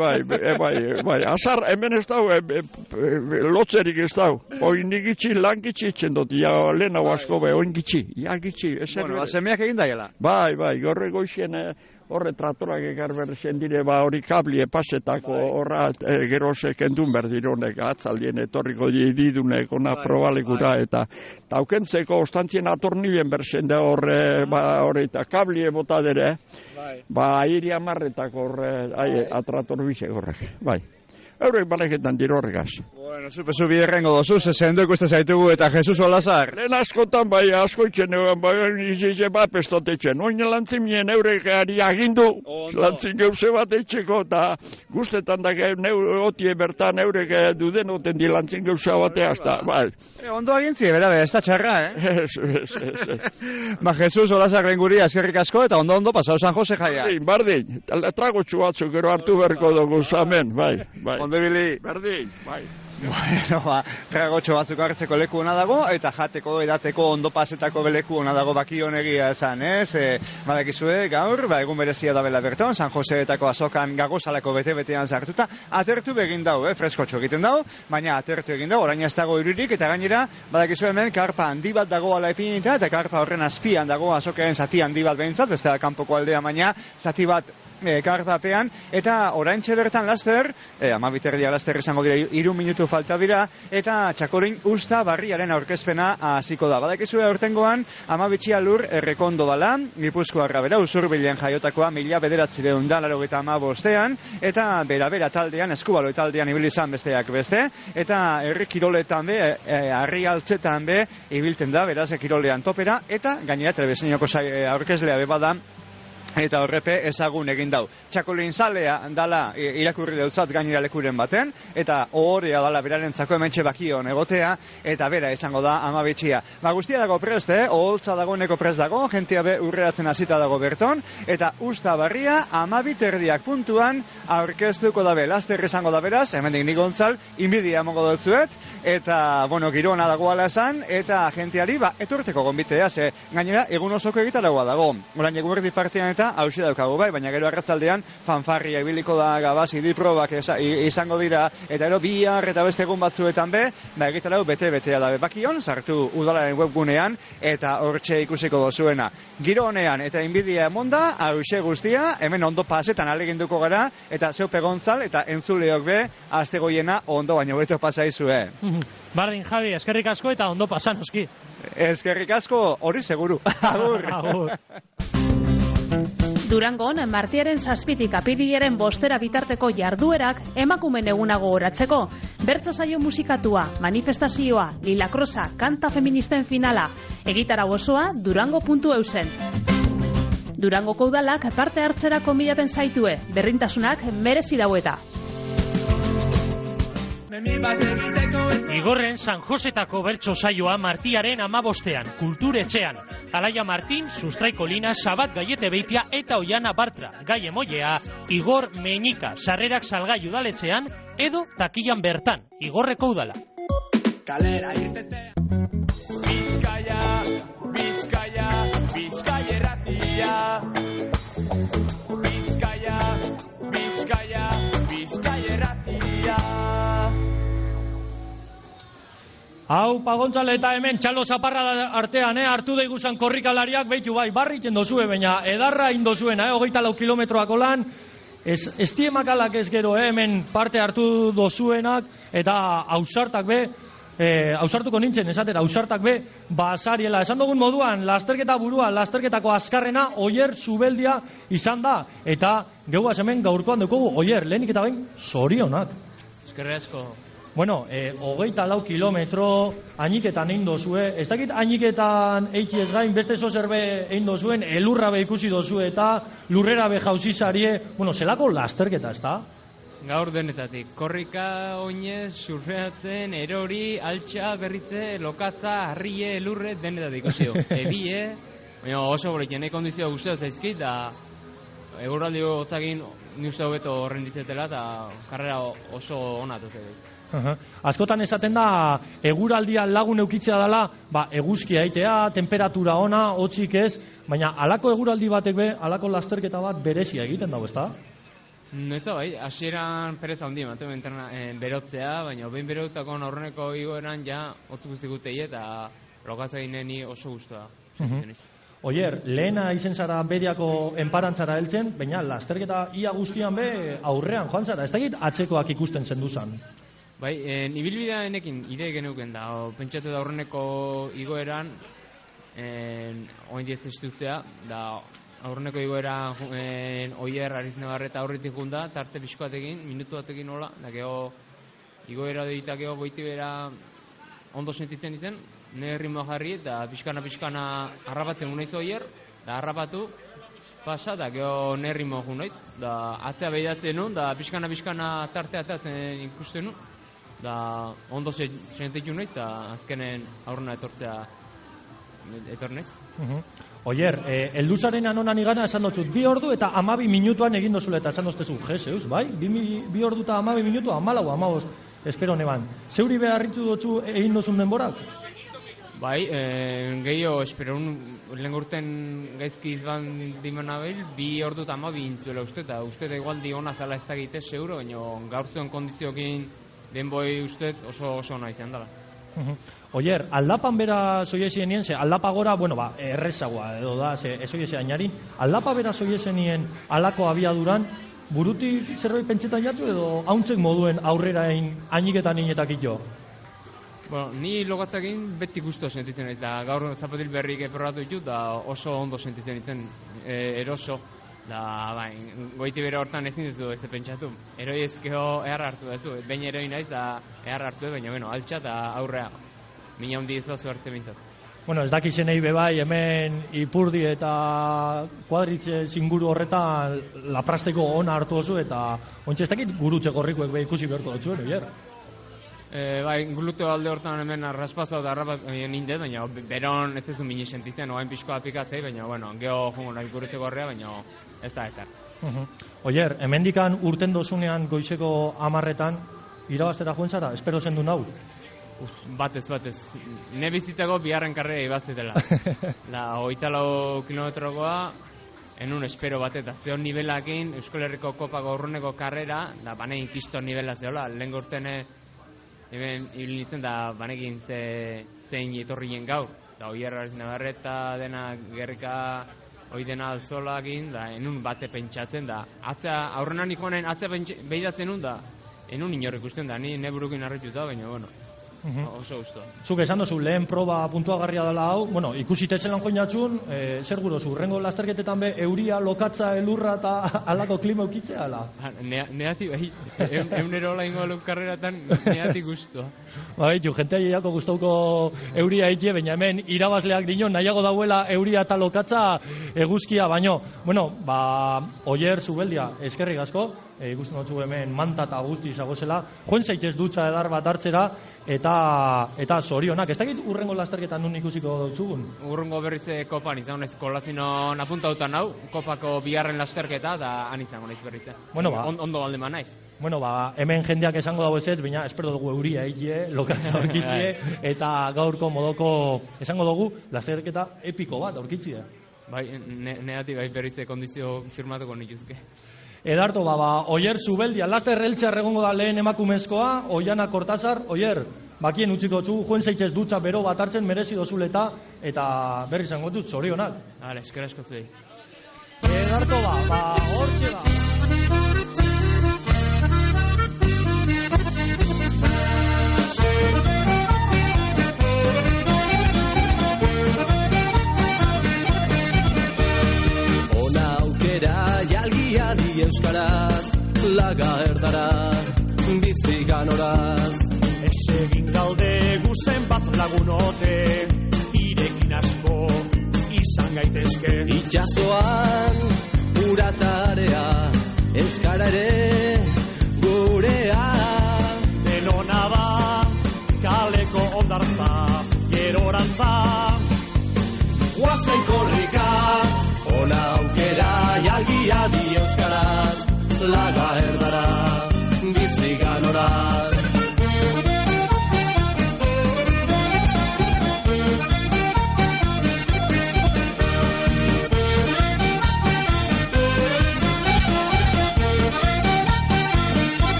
Bai, azar, hemen ez dau, lotzerik ez dau. Oin nigitzi, lan gitzitzen dut, ja, lehen hau asko be, oin gitzi, ja gitzi. Bueno, semeak egin daiela. Bai, gorre goizien, horre tratorak ekar berzen dire, hori kablie pasetako horra gero sekendun berdironek atzaldien etorriko didunek ona probalekura eta aukentzeko ostantzien atornibien berzen da horre eta kablie bota dere, airi amarretako horre atrator bizek horrek, bai. Eurek baneketan dira horregaz. Bueno, zu biderrengo dozu, zezendo ikuste zaitugu eta Jesus Olazar. Lehen askotan bai, asko itxen egon, bai, izize bat pestotetxen. Oin lantzin mien eurek agindu, lantzin geuse bat etxeko, eta guztetan da otie bertan eurek duden oten di lantzin geusa batea, hasta, bai. Ondo agintzi, bera, ez da txarra, Ba, Jesus Olazar lenguri azkerrik asko, eta ondo pasau San Jose jaia. Bardin, tragotxu batzuk gero hartu berko dugu zamen, bai. Ondo bili. Berdin, bai. Bueno, tragotxo batzuk hartzeko leku hona dago, eta jateko edateko ondo pasetako leku hona dago baki honegia esan, ez? Badakizue, gaur, egun berezia da bela berton, San Joseetako azokan gagozalako bete-betean sartuta, atertu begin dau, freskotxo egiten dau, baina atertu egin dau, orain ez dago irurik, eta gainera, badakizue hemen, karpa handi bat dago ala epinita, eta karpa horren azpian dago azokaren zati handi bat behintzat, beste da kanpoko aldea, baina zati bat karpapean, eta oraintxe bertan laster, 12 laster izango dira 3 minutu falta dira, eta Txakorin usta barriaren aurkezpena hasiko da. Badakizue aurtengoan 12 lur errekondo dala, Gipuzkoarra bera, Usurbilen jaiotakoa 1985ean, eta bera taldean, eskubalo taldean ibili izan besteak beste, eta herri kiroletan be, harri altzetan be, ibilten da, beraz, kirolean topera, eta gainera telebizinoko aurkezlea be bada, eta horrepe ezagun egin dau. Txakolin zalea dala irakurri dautzat gainera lekuren baten, eta ohorea dala berarentzako hementxe bakion egotea, eta bera izango da 12. Ba guztia dago prest, oholtza dagoeneko prest dago, jentia be urreatzen hasita dago berton, eta usta barria 12:30 puntuan aurkeztuko dabe. Laster izango da beraz, hemendik nik Gontzal, inbidia emongo dutzuet, eta, bueno, girona dagoala esan, eta jentiari, etorteko gonbitea, ze gainera egun osoko egitaragoa dago. Orain eguerdi partian eta hausi daukagu bai, baina gero arratzaldean fanfarria ibiliko da gabazi diprobak izango dira, eta gero bihar eta beste egun batzuetan be, egitarau bete-betea dabe bakion, sartu udalaren webgunean, eta hortxe ikusiko dozuena. Giro honean, eta inbidia emonda, hauxe guztia, hemen ondo pasetan aleginduko gara, eta zeupe Gontzal, eta entzuleok be, aste goiena ondo baino beto pasaizue. Bardin, Javi, eskerrik asko eta ondo pasan, oski. Eskerrik asko, hori seguru. Agur. Agur. Durangon, martiaren 7 apirilaren 5 bitarteko jarduerak emakumen eguna gogoratzeko. Bertso saio musikatua, manifestazioa, lilakrosa, kanta feministen finala, egitarau osoa durango.eusen. Durangoko udalak parte hartzera konbidaten zaitue, berdintasunak merezi daueta. Igorren San Josetako bertso saioa martiaren 15ean, kulturetxean. Alaia Martin, Sustraiko Lina, Sabat Gaiete Beitia eta Oiana Bartra. Gai emoilea, Igor Meñika, sarrerak salgai udaletxean, edo takilan bertan, Igorreko udala. Kalera irtetea. Bizkaia, Bizkaia, Bizkaia erratia. Bizkaia, Bizkaia, Bizkaia erratia. Hau, Gontzal eta hemen txalo zaparra artean, hartu daiguzan korrikalariak, behitu bai, barritzen dozue, baina edarra indozuen, 24 kilometroako lan, ez tiemakalak ez gero, hemen parte hartu dozuenak, eta ausartak be, ausartuko nintzen, esatera, ausartak be, basariela. Esan dugun moduan, lasterketa burua, lasterketako azkarrena, Oier Zubeldia izan da, eta geuaz hemen gaurkoan dukogu, Oier, lehenik eta behin, zorionak. Eskerri asko. Bueno, 24 kilometro ainiketan egin dozue. Ez dakit ainiketan eitzi ez gain, beste zozerbe egin dozuen, elurra be ikusi dozue eta lurrera be jauzizarie. Bueno, zelako lasterketa, ez da? Gaur denetatik. Korrika, oinez, surfeatzen, erori, altxa, berrize, lokatza, harrie, elurre, denetatik ikusi du. Ebie, oso borrekin, kondizioa guztia zaizkit, da egurraldi gotzakin ni uste hobeto renditzetela, eta karrera oso ona dut. Askotan esaten da eguraldia lagun eukitzea dela, eguzkia aitea, temperatura ona, hotzik ez, baina halako eguraldi batek be, halako lasterketa bat berezia egiten dago, ezta? Ez da, bai, hasieran pereza handi ematen berotzea, baina behin berotako aurreneko igoeran ja hotz guzti gutei eta lokatza gineni oso guztua. Oier, lehena izen zara bediako enparantzara heltzen, baina lasterketa ia guztian be aurrean joan zara. Ez dakit atzekoak ikusten zenduzan. Bai, ibilbidea enekin ide genuken da, pentsatu da aurreneko igoeran, oin diez estutzea, da aurreneko igoera Oier Ariznebarreta aurritik junda, tarte pixko batekin, minutu batekin nola, da geho igoera deitak geho goiti bera ondo sentitzen izen, nire ritmoa jarri eta pixkana harrapatzen gunaiz Oier, da harrapatu, pasa, da geho nire ritmoa gunaiz, da atzea behidatzen nun, da pixkana tartea atatzen ikusten nun, da ondo sentitzen naiz, da azkenen aurrena etornez. Oier, elduzaren anonan igana esan dutxut, 2 ordu eta 12 minutuan egin dozula eta esan doztezu, jeseuz, bai? 2 ordu eta 12 minutu, 14, espero neban. Zeuri beharritu dutxu egin dozun denborak? Bai, gehiago, espero, lehen urten gaizki izban dimena behil, 2 ordu eta 12 intzuela uste, eta uste da igual di hona zala ez da egite, seguro, baina gaur zuen kondizioekin denboi uste oso ona izan dela. Oier, aldapan bera zoiezenien, ze aldapa gora, bueno, errezagoa edo da, ze ez zoiezea ainari, aldapa bera zoiezenien alako abiaduran, burutik zerbait pentsetan jatzu edo hauntzek moduen aurrera ainiketan inetak ito? Bueno, ni logatzakin beti gusto sentitzen, eta gaur zapatil berrik probatu ditut, da oso ondo sentitzen ditzen, eroso. Da, goiti bere hortan ezin duzu ez pentsatu. Eroi ezkeo eharra hartu duzu, behin eroi naiz da eharra hartu duzu, baina altxa eta aurrea. Mina hundi ez duzu hartzen bintzat. Bueno, ez dakizenei bebai, hemen Ipurdi eta kuadritze zinguru horretan laprasteko ona hartu duzu, eta ontsa ez dakit gurutxe gorrikuek be ikusi beharko dutzuen, Oier? Gluteo alde hortan hemen arraspazau da harrapat nindet, baina beron ez duzu mini sentitzen, oain pixko apikatzei, baina, bueno, geho jungo nahi gurutxe gorrea, baina ez da ezer. Oier, hemendikan urten dozunean goizeko 10etan, irabaztera joen zara, espero zendu nau? Batez. Ne bizitzako biharren karrea ibaztetela. 24 kilometrokoa, enun espero bat eta zeon nivelakin, Euskal Herriko Kopako urruneko karrera, da banekin kiston nivela zeola, lehen gorten Eben, ibilitzen da, banekin zein etorrien gaur. Da, Oier Ariznebarreta dena gerrika, hoi dena alzolakin, da, enun bate pentsatzen da. Aurrenan ikonen atzea behidatzen nun da, enun inorrik usten da, ni neburukin harrituta, baina, bueno, oso gusto. Zuk esan dozu, lehen proba puntuagarria dela hau, bueno, ikusitetzen lan joinatxun, zer gurozu, urrengo lasterketetan be, euria, lokatza, elurra eta alako klima eukitzea, ala? Neati, eunero hola ingo aluk karreratan, neati gusto. Baitu, jentea jaiako gustauko euria itxe, baina hemen irabazleak dino, nahiago dauela euria eta lokatza eguzkia, baino, bueno, Oier Zubeldia, eskerrik asko, ikusten dutzu hemen manta eta guzti izagozela, joen zaitez dutxa edar bat hartzera, eta zorionak. Ez dakit urrengo lasterketan nun ikusiko dutzugun? Urrengo berrize kopan izan naiz kolazino napuntautan hau, kopako biharren lasterketa, da han izango naiz berrize. Bueno, ondo baldeman naiz. Bueno, hemen jendeak esango dago ez, baina espero dugu euria egie, lokatza aurkitzie, eta gaurko modoko esango dugu lasterketa epiko bat aurkitzie. Bai, negatik berrize kondizio firmatuko nituzke. Edarto, Oier Zubeldia, laster eltzear egongo da lehen emakumezkoa, Oiana Kortazar, Oier, bakien utziko txu, joen zeitzez dutxa bero bat hartzen merezi dozuleta, eta berri zango dut, zorionak. Hala, esker asko zuei. Edarto, hortxe Jalgiadi euskaraz, laga erdara, bizigan horaz. Esegin galde guzen bat lagunote, irekin asko izan gaitezke. Itxasoan, uratarea, euskara ere, gurea. Denona da, kaleko ondartza, gerorantza. Guazen korrika, ona aukera, jalgiadi euskaraz, laga erdara, bizigan horaz.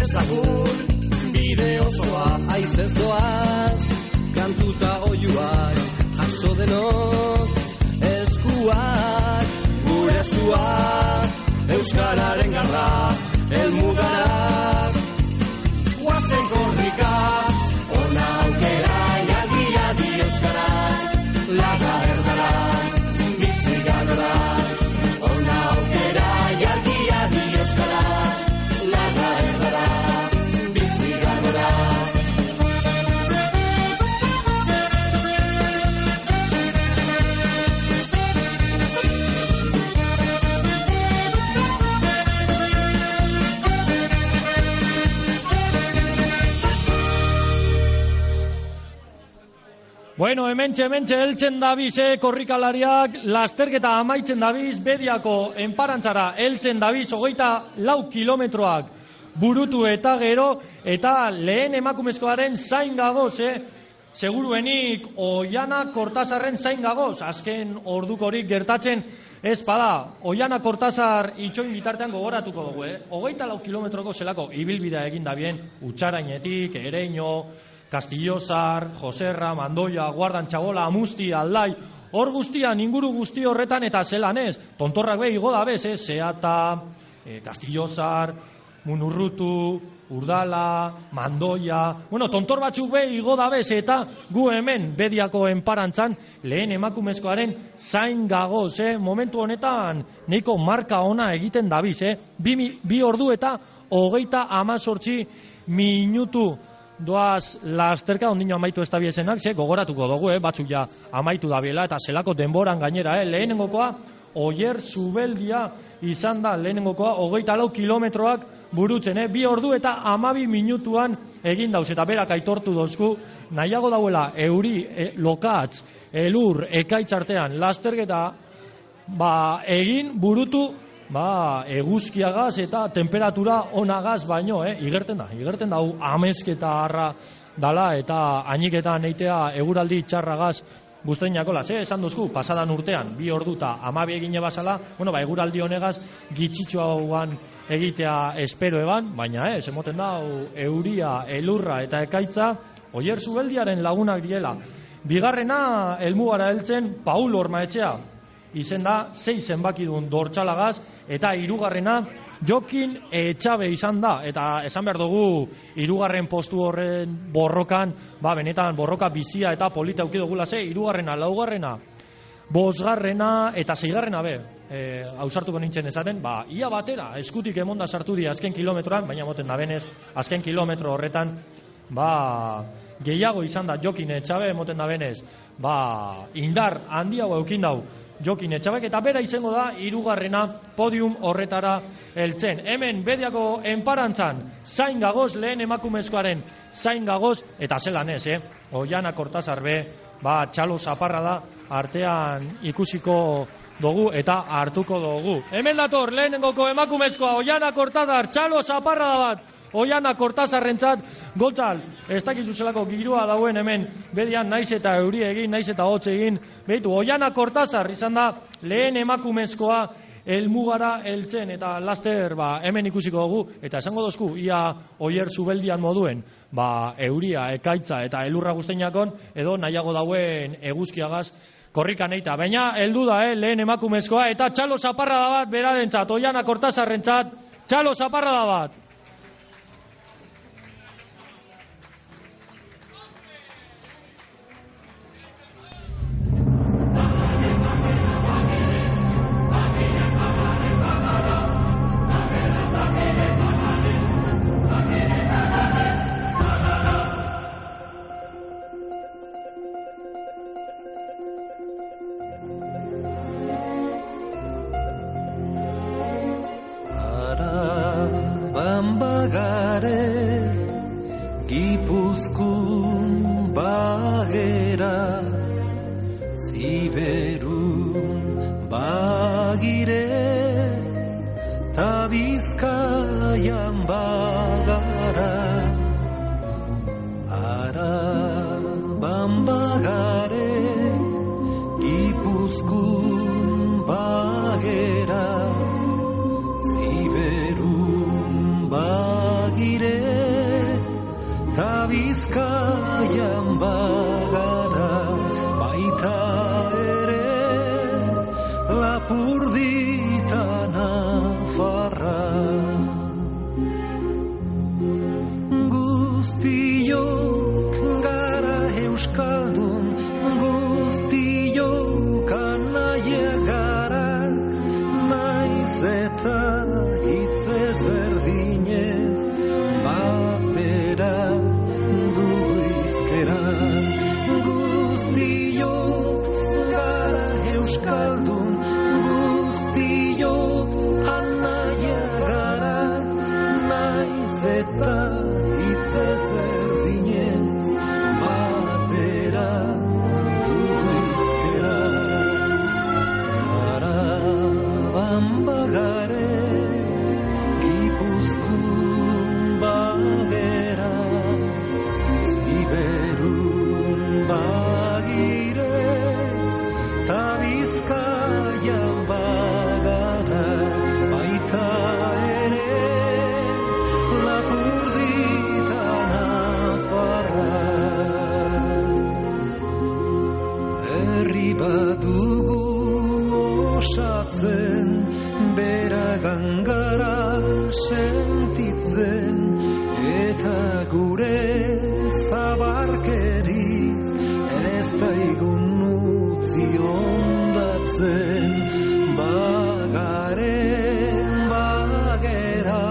dezagun bide osoa. Aizez doaz, kantuta oiuak, jaso denok eskuak, Gure zua, euskararen garra, helmugarak. Guazen korrika, ona aukera, jaldia di euskaraz, laga erdara, bizi ganora. Ona aukera, jaldia di euskaraz, laga erdara, bizi ganora. Bueno, hementxe heltzen dabiz, korrikalariak, lasterketa amaitzen dabiz, Bediako enparantzara heltzen dabiz, 24 kilometroak burutu eta gero, eta lehen emakumezkoaren zain gagoz, seguruenik Oiana Kortazarren zain gagoz, azken ordukorik gertatzen ez bada, Oiana Kortazar itxoin bitartean gogoratuko dugu, 24 kilometroko zelako ibilbidea egin da bien, Utxarainetik, Ereño, Kastillozar, Joserra, Mandoia, Guardan, Txabola, Amusti, Aldai, hor guztian, inguru guzti horretan eta zelan ez, tontorrak behi igo da bez, Seata, Kastillozar, Munurrutu, Urdala, Mandoia, bueno, tontor batzuk behi igo da bez, eta gu hemen Bediako enparantzan lehen emakumezkoaren zain gagoz, momentu honetan neiko marka ona egiten dabiz, 2 ordu eta 38 minutu. Doaz lasterka ondino amaitu ez da biezenak, gogoratuko dugu, batzuk ja amaitu da biela, eta zelako denboran gainera, lehenengokoa, Oier Zubeldia izan da, lehenengokoa, 24 kilometroak burutzen, 2 ordu eta 12 minutuan egin dauz, eta berak aitortu dozku, nahiago dauela, euri, lokatz, elur, ekaitz artean, lasterketa, egin burutu, eguzkiagaz eta temperatura onagaz baino, igerten da, amezketa harra dala eta ainiketan eitea eguraldi txarragaz guztainako las, esan duzku, pasadan urtean, 2 ordu eta 12 egine bazala, eguraldi honegaz gitxitxoan egitea espero eban, baina emoten da, euria, elurra eta ekaitza, Oier Zubeldiaren lagunak diela. Bigarrena, helmugara heltzen, Paul Ormaetxea, izen da 6 zenbakidun dortxalagaz, eta hirugarrena Jokin Etxabe izan da, eta esan behar dugu hirugarren postu horren borrokan, benetan borroka bizia eta polita auki dugula, hirugarrena, laugarrena, bosgarrena eta 6garrena hausartuko nintzen esaten, ia batera, eskutik emonda sartu di azken kilometroan, baina moten da benez, azken kilometro horretan, gehiago izan da Jokin Etxabe, moten da benez, indar handiago eukin dau, Jokin Etxabek, eta bera izango da hirugarrena podium horretara heltzen. Hemen Bediako enparantzan zain gagoz, lehen emakumezkoaren zain gagoz, eta zelan ez, Oiana Kortazar txalo zaparra da, artean ikusiko dugu eta hartuko dugu. Hemen dator lehenengoko emakumezkoa, Oiana Kortazar, txalo zaparra da bat, Oiana Kortazarrentzat, Gotzal, ez dakizu zelako girua dauen hemen Bedian, naiz eta euri egin, naiz eta hotz egin, behitu, Oiana Kortazar izan da lehen emakumezkoa helmugara heltzen, eta laster hemen ikusiko dugu, eta esango dozku, ia Oier Zubeldian moduen, euria, ekaitza eta elurra guzteinakon, edo nahiago dauen eguzkiagaz korrikan eita. Baina, heldu da, lehen emakumezkoa, eta txalo zaparra da bat berarentzat, Oiana Kortazarrentzat, txalo zaparra da bat. Gipuzkoan bagera, Ziberun bagire, ta Bizkaian bagara. Araban bagare, Gipuzkoan bagera, Ziberun bagire, eta hitzez berdinez batera dugu izkera. Guztiok gara euskaldun, guztiok anaia gara, naiz eta hitzez berdinez batera dugu izkera. Araban bagare, Gipuzkoan bagera, Ziberun bagire, ta Bizkaian bagara, baita ere Lapurdita Nafarra. Herri bat dugu osatzen, beragan gara sentitzen, eta gure zabarkeriz ez daigun utzi ondatzen. Bagaren bagera,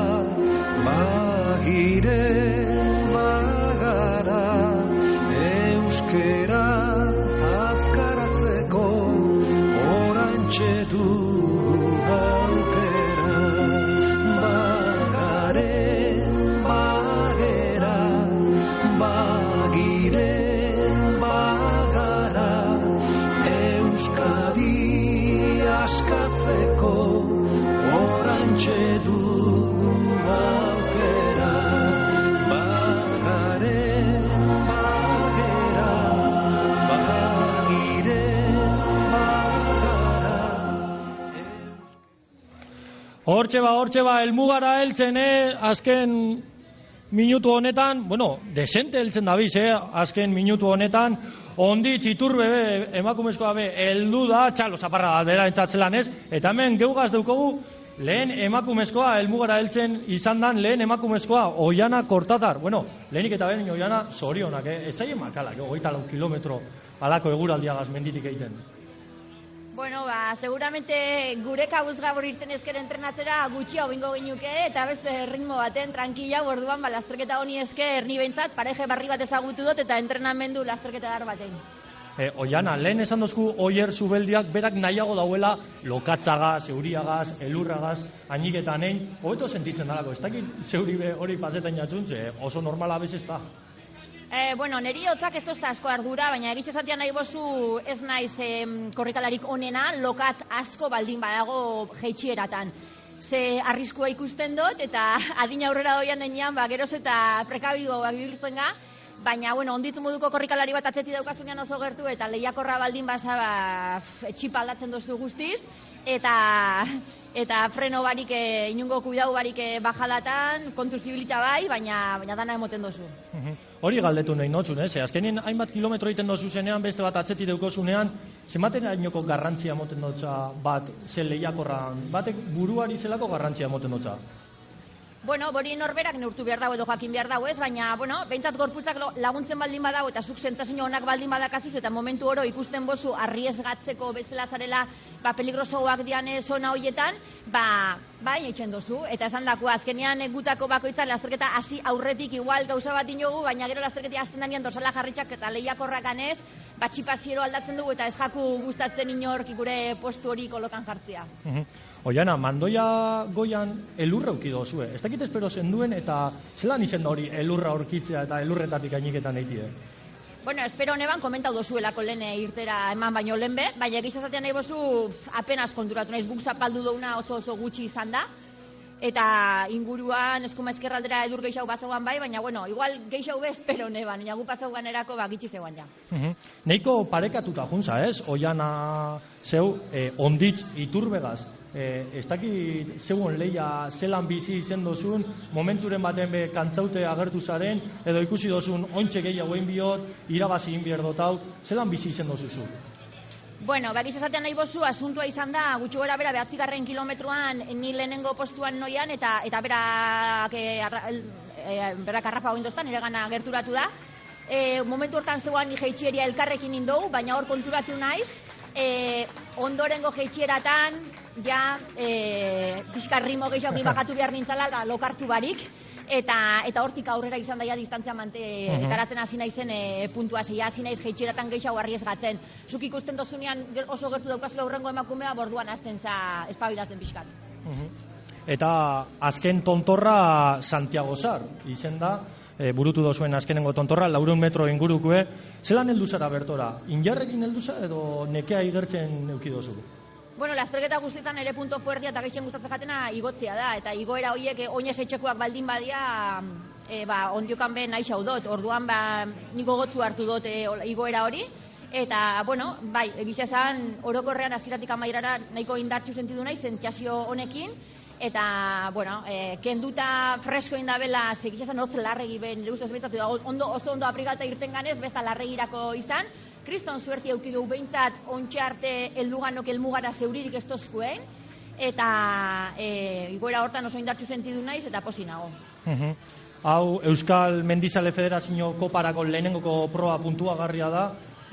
bagiren bagara, euskera azkaratzeko orantxe dugu aukera. Bagaren bagera, bagiren bagara, Euskadi askatzeko orantxe dugu aukera. Bagaren bagera, bagiren bagara. Hortxe ba, helmugara heltzen, azken minutu honetan, bueno, desente heltzen dabiz, azken minutu honetan, onditz Iturbe emakumezkoa heldu da, txalo zaparra dela entzatzelan ez, eta hemen geugaz daukogu, lehen emakumezkoa helmugara heltzen izan dan, lehen emakumezkoa Oiana Kortatar. Bueno, lehenik eta behin Oiana zorionak, ez zaien makalak, 24 kilometro alako eguraldiagaz menditik egiten. Bueno, seguramente gure kabuz gabur irten ezker entrenatzera gutxia bingo ginuke, eta beste ritmo baten, tranquila, orduan, lasterketa honi esker ni behintzat, pareje barri bat ezagutu dut, eta entrenamendu lasterketa dar baten. Oiana, lehen esan dozku Oier Zubeldiak berak nahiago dauela lokatzagaz, euriagaz, elurragaz, ainiketan egin, hobeto sentitzen dalako, ez dakit zeuri hori pasetan jatzuntze, oso normala bez ez da. Bueno, neri hotzak ez tozta asko ardura, baina egitz esatean nahi bozu ez naiz korrikalarik onena, lokat asko baldin badago jeitxieratan. Ze arriskua ikusten dut, eta adina aurrera doian denean, geroz eta prekabigo bihurtzen ga, baina, bueno, onditz moduko korrikalari bat atzeti daukasunean oso gertu, eta lehiakorra baldin basa txipa aldatzen dozu guztiz, eta freno barik, inungo kuidau barik bajalatan, kontuz zibilitza bai, baina dana emoten dozu. Hori galdetu nahi notzun, azkenien hainbat kilometro egiten dozu zenean, beste bat atzeti daukozunean, zematen hainoko garrantzia moten dutza bat, ze lehiakorran, batek buruari zelako garrantzia moten dutza? Bueno, hori norberak neurtu behar dago edo jakin behar dago ez, baina, bueno, behintzat gorputzak laguntzen baldin badago eta zuk sentazio honak baldin badakazuz eta momentu oro ikusten bozu arriesgatzeko bezala zarela peligrosoak dian zona horietan, eitzen dozu. Eta esan dako, azkenean gutako bakoitzan lasterketa hasi aurretik igual gauza bat inogu, baina gero lasterketia hasten danean dosala jarritxak eta lehiakorrak anez, txipaziero aldatzen dugu eta ez jaku gustatzen inork gure postu hori kolokan jartzea. Oiana, mandoia goian elurra auki dozue. Ez dakit espero zenduen eta zelan izen da hori elurra aurkitzea eta elurretatik ainiketan eitie? Bueno, espero honeban komentau dozuelako lehen irtera eman baino lehen be, baina egizazatean nahi bozu apenas konturatu naiz, guk zapaldu douna oso gutxi izan da, eta inguruan eskuma eskerraldera edur geixau bazagoan bai, baina bueno, igual geixau be espero neban, inagu pasaugan erako gitxi zegoan ja. Neiko parekatuta juntza ez, Oiana zeu onditz Iturbegaz, ez dakit zeuen leia zelan bizi izen dozun, momenturen baten be kantzaute agertu zaren, edo ikusi dozun ointxe gehiago egin bihot, irabazi egin behar dotau, zelan bizi izen dozuzu? Bueno, bakiz esatean nahi bozu, asuntua izan da, gutxu gara bera 9. kilometroan ni lehenengo postuan noian, eta berak arrapa goindoztan, ere gana gerturatu da. Momentu hortan zeuan ni jeitxieria elkarrekin indou, baina hor konturatu naiz, ondorengo jeitxieratan, ja pixka ritmo gehiago bakatu behar nintzala, lokartu barik, eta hortik aurrera izan daia distantzia garatzen hasi naizen puntua zeia, hasi naiz jeitxeratan gehiago arriez gatzen. Zuk ikusten dozunean oso gertu daukazula urrengo emakumea, borduan hasten za espabilatzen pixkat. Eta azken tontorra Santiago Zar, izen da, burutu dozuen azkenengo tontorra, 400 metro ingurukue. Zelan heldu zara bertora? Injarrekin heldu zara edo nekea igertzen eukidozu? Bueno, lasterketa guztietan ere punto fuertea eta gehien gustatzen jatena igotzea da, eta igoera horiek oinez etxekoak baldin badia, ondiokan be nahi dut, orduan nik gogotzu hartu dut igoera hori, eta, bueno, bai, egizia esan, orokorrean hasieratik amaierara nahiko indartxu sentidu nahi, sentsazio honekin, eta, bueno, kenduta fresko indabela, segizia esan hortz larregi ben, nire ustez betzatu da, oso ondo aprikata irten ganez, besta larregirako izan, kriston suerti eukidu behintzat ontxe arte elduganok elmugara zeuririk ez tozkuen, eta igoera hortan oso indartxu sentidu naiz, eta posi nago. Hau, Euskal Mendizale Federazio Koparako lehenengoko proba puntuagarria da,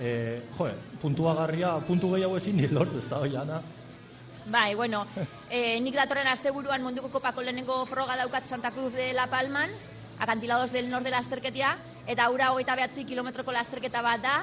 puntuagarria, puntu gehiago ezin nire lortu, ez da hoi, Ana? Bai, bueno, nik datorren asteburuan munduko kopako lehenengo froga daukat Santa Cruz de La Palman, akantilados del nor de lasterketia, eta ura 29 kilometroko lasterketa bat da,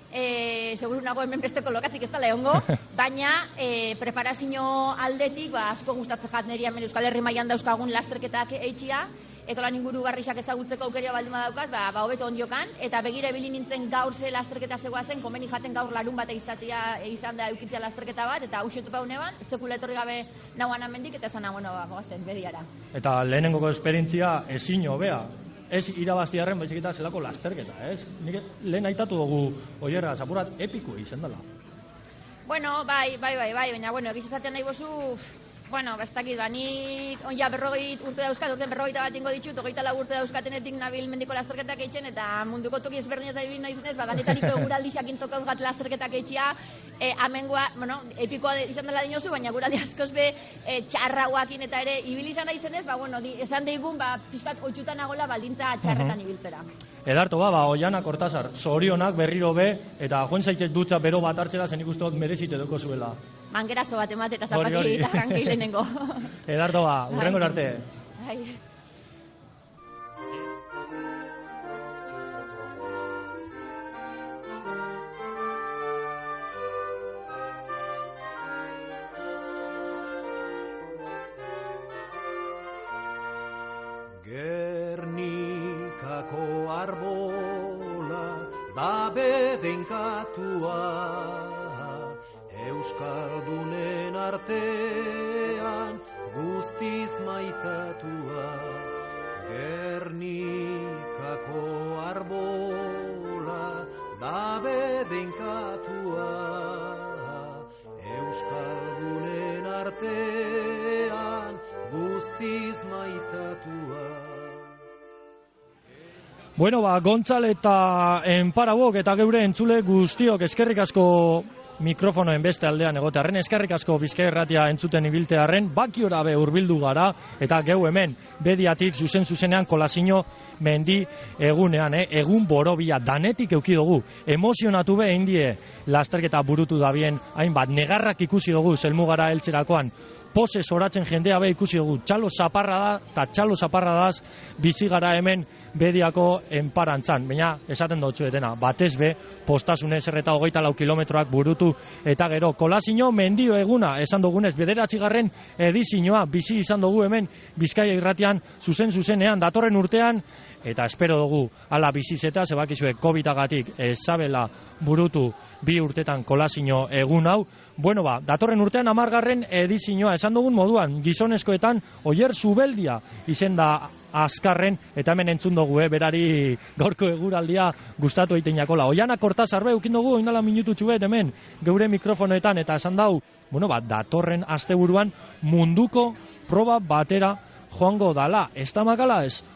seguru nago hemen besteko lokatzik ez da lehongo, baina preparazio aldetik, asko gustatzen jat niri hemen Euskal Herri mailan dauzkagun lasterketak eitxia, eta lan inguru garrixak ezagutzeko aukeria baldin badaukat, hobeto ondiokan, eta begira ibili nintzen gaur ze lasterketa zegoazen, komeni jaten gaur larun bat izan da eukitzea lasterketa bat, eta hausetu pauneban, sekula etorri gabe nauan amendik, eta esan nagoen goazen, bediara. Eta lehenengoko esperientzia ezin hobea, ez irabaztiarren baizik eta zelako lasterketa, ez? Nik lehen aitatu dugu oierra, zapurat epiko izan dela. Bueno, bai, baina, bueno, egizatzen nahi bozu, bueno, bestakit, nik onja 40 urte dauzkat, urten 41 ingo ditut, 24 urte dauzkatenetik nabil mendiko lasterketak eitzen, eta munduko toki ezberdin eta ibili nahi zenez, ganetariko eguraldiak intokauz gat lasterketak eitzia, amengoa, bueno, epikoa izan dela dinozu, baina guraldi askoz be txarrauakin eta ere ibili izan nahi zenez, bueno, esan deigun, pixkat otxutan nagola baldintza txarretan ibiltzera. Edarto Oiana Kortazar, zorionak berriro be, eta joan zaitzez dutza bero bat hartzera, zen ikustot merezite doko zuela. Mangerazo bat emate eta zapati eta frankei lehenengo. Edarto urrengor arte. Gernikako arbola da bedenkatua, Euskaldunen artean guztiz maitatua. Gernikako arbola da bedenkatua, Euskaldunen artean guztiz maitatua. Bueno, Gontzal eta Enparabok eta geure entzule guztiok eskerrik asko mikrofonoen beste aldean egotearren, eskerrik asko Bizkaia Irratia entzuten ibiltearren, bakiora be hurbildu gara, eta geu hemen bediatik zuzenean kolazio mendi egunean, egun borobia danetik euki dugu, emozionatu be indie lasterketa burutu dabien, hainbat negarrak ikusi dugu zelmugara heltzerakoan, pose zoratzen jendea be ikusi dugu, txalo zaparra da, eta txalo zaparra daz bizi gara hemen bediako enparantzan, baina esaten dut zuetena, batez be, postasunez erreta 24 kilometroak burutu, eta gero, kolazio mendio eguna, esan dugunez, 9. edizioa bizi izan dugu hemen Bizkaia Irratian, zuzenean, datorren urtean, eta espero dugu, ala bizizeta, zebakizue COVID-agatik ezabela burutu 2 urtetan kolazio egun hau, bueno datorren urtean 10. edizioa, esan dugun moduan, gizonezkoetan, Oier Zubeldia izen da azkarren, eta hemen entzun dugu, berari gaurko eguraldia gustatu egiten jakola. Oiana Kortazar be, eukin dugu, oindala minututxu bet, hemen, geure mikrofonoetan, eta esan dau, datorren asteburuan munduko proba batera joango dala. Ez da makala ez?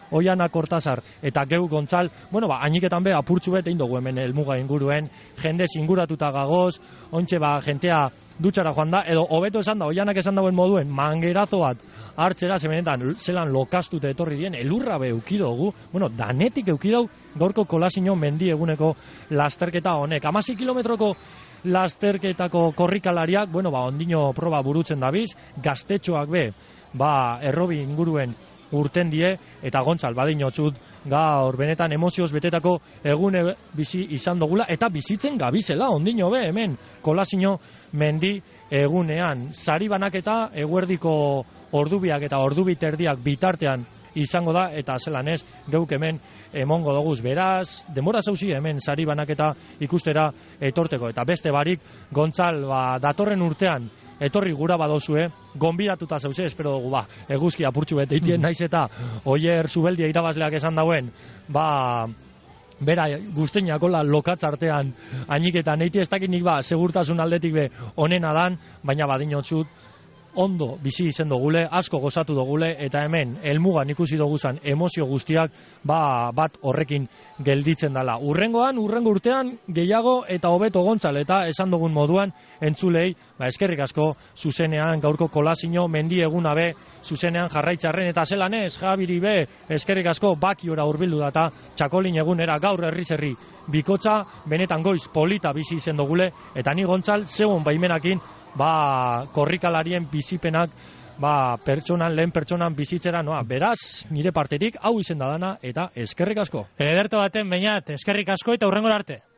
Oiana Kortazar eta geu Gontzal, bueno, hainiketan be apurtxu bet egin dugu hemen helmuga inguruen, jendez inguratuta gagoz, ontxe jentea dutxara joan da, edo hobeto esan da, Oianak esan dauen moduen, mangerazo bat hartzera, zemenetan zelan lokastute etorri dien, elurra be eukidogu, bueno, danetik eukidau gaurko Kolasino mendi eguneko lasterketa honek. 16 kilometroko lasterketako korrikalariak, bueno, ondino proba burutzen dabiz, gaztetxoak be, errobi inguruen urten die, eta Gontzal, badinotzut, gaur benetan emozioz betetako egune bizi izan dugula, eta bizitzen gabizela, ondino be, hemen, Kolasino mendi egunean. Sari banaketa eguerdiko ordubiak eta ordubiterdiak bitartean izango da, eta zelan ez, geuk hemen emongo doguz, beraz, denbora zauzi hemen sari banaketa ikustera etorteko, eta beste barik, Gontzal, datorren urtean, etorri gura badozue, gonbidatuta zauze, espero dugu, eguzki apurtxu bete itien naiz eta Oier Zubeldia irabazleak esan dauen, bera guztiñako lokatz artean ainiketan eiti ez dakit nik segurtasun aldetik be onena dan, baina badinotzut ondo bizi izen dugule, asko gozatu dugule, eta hemen helmugan ikusi duguzan emozio guztiak bat horrekin gelditzen dala. Urrengo urtean gehiago eta hobeto Gontzal, eta esan dugun moduan entzulei, eskerrik asko zuzenean gaurko Kolasino mendi eguna be, zuzenean jarraitzarren, eta zelan ez, Jabiri be, eskerrik asko Bakiora hurbildu data, Txakolin egunera gaur herri bikotza, benetan goiz polita bizi izen dugule, eta ni Gontzal zegoen baimenakin, korrikalarien bizipenak lehen pertsonan bizitzera noa. Beraz, nire partetik hau izen da dana, eta eskerrik asko. Ederto baten, Beñat, eskerrik asko eta hurrengora arte.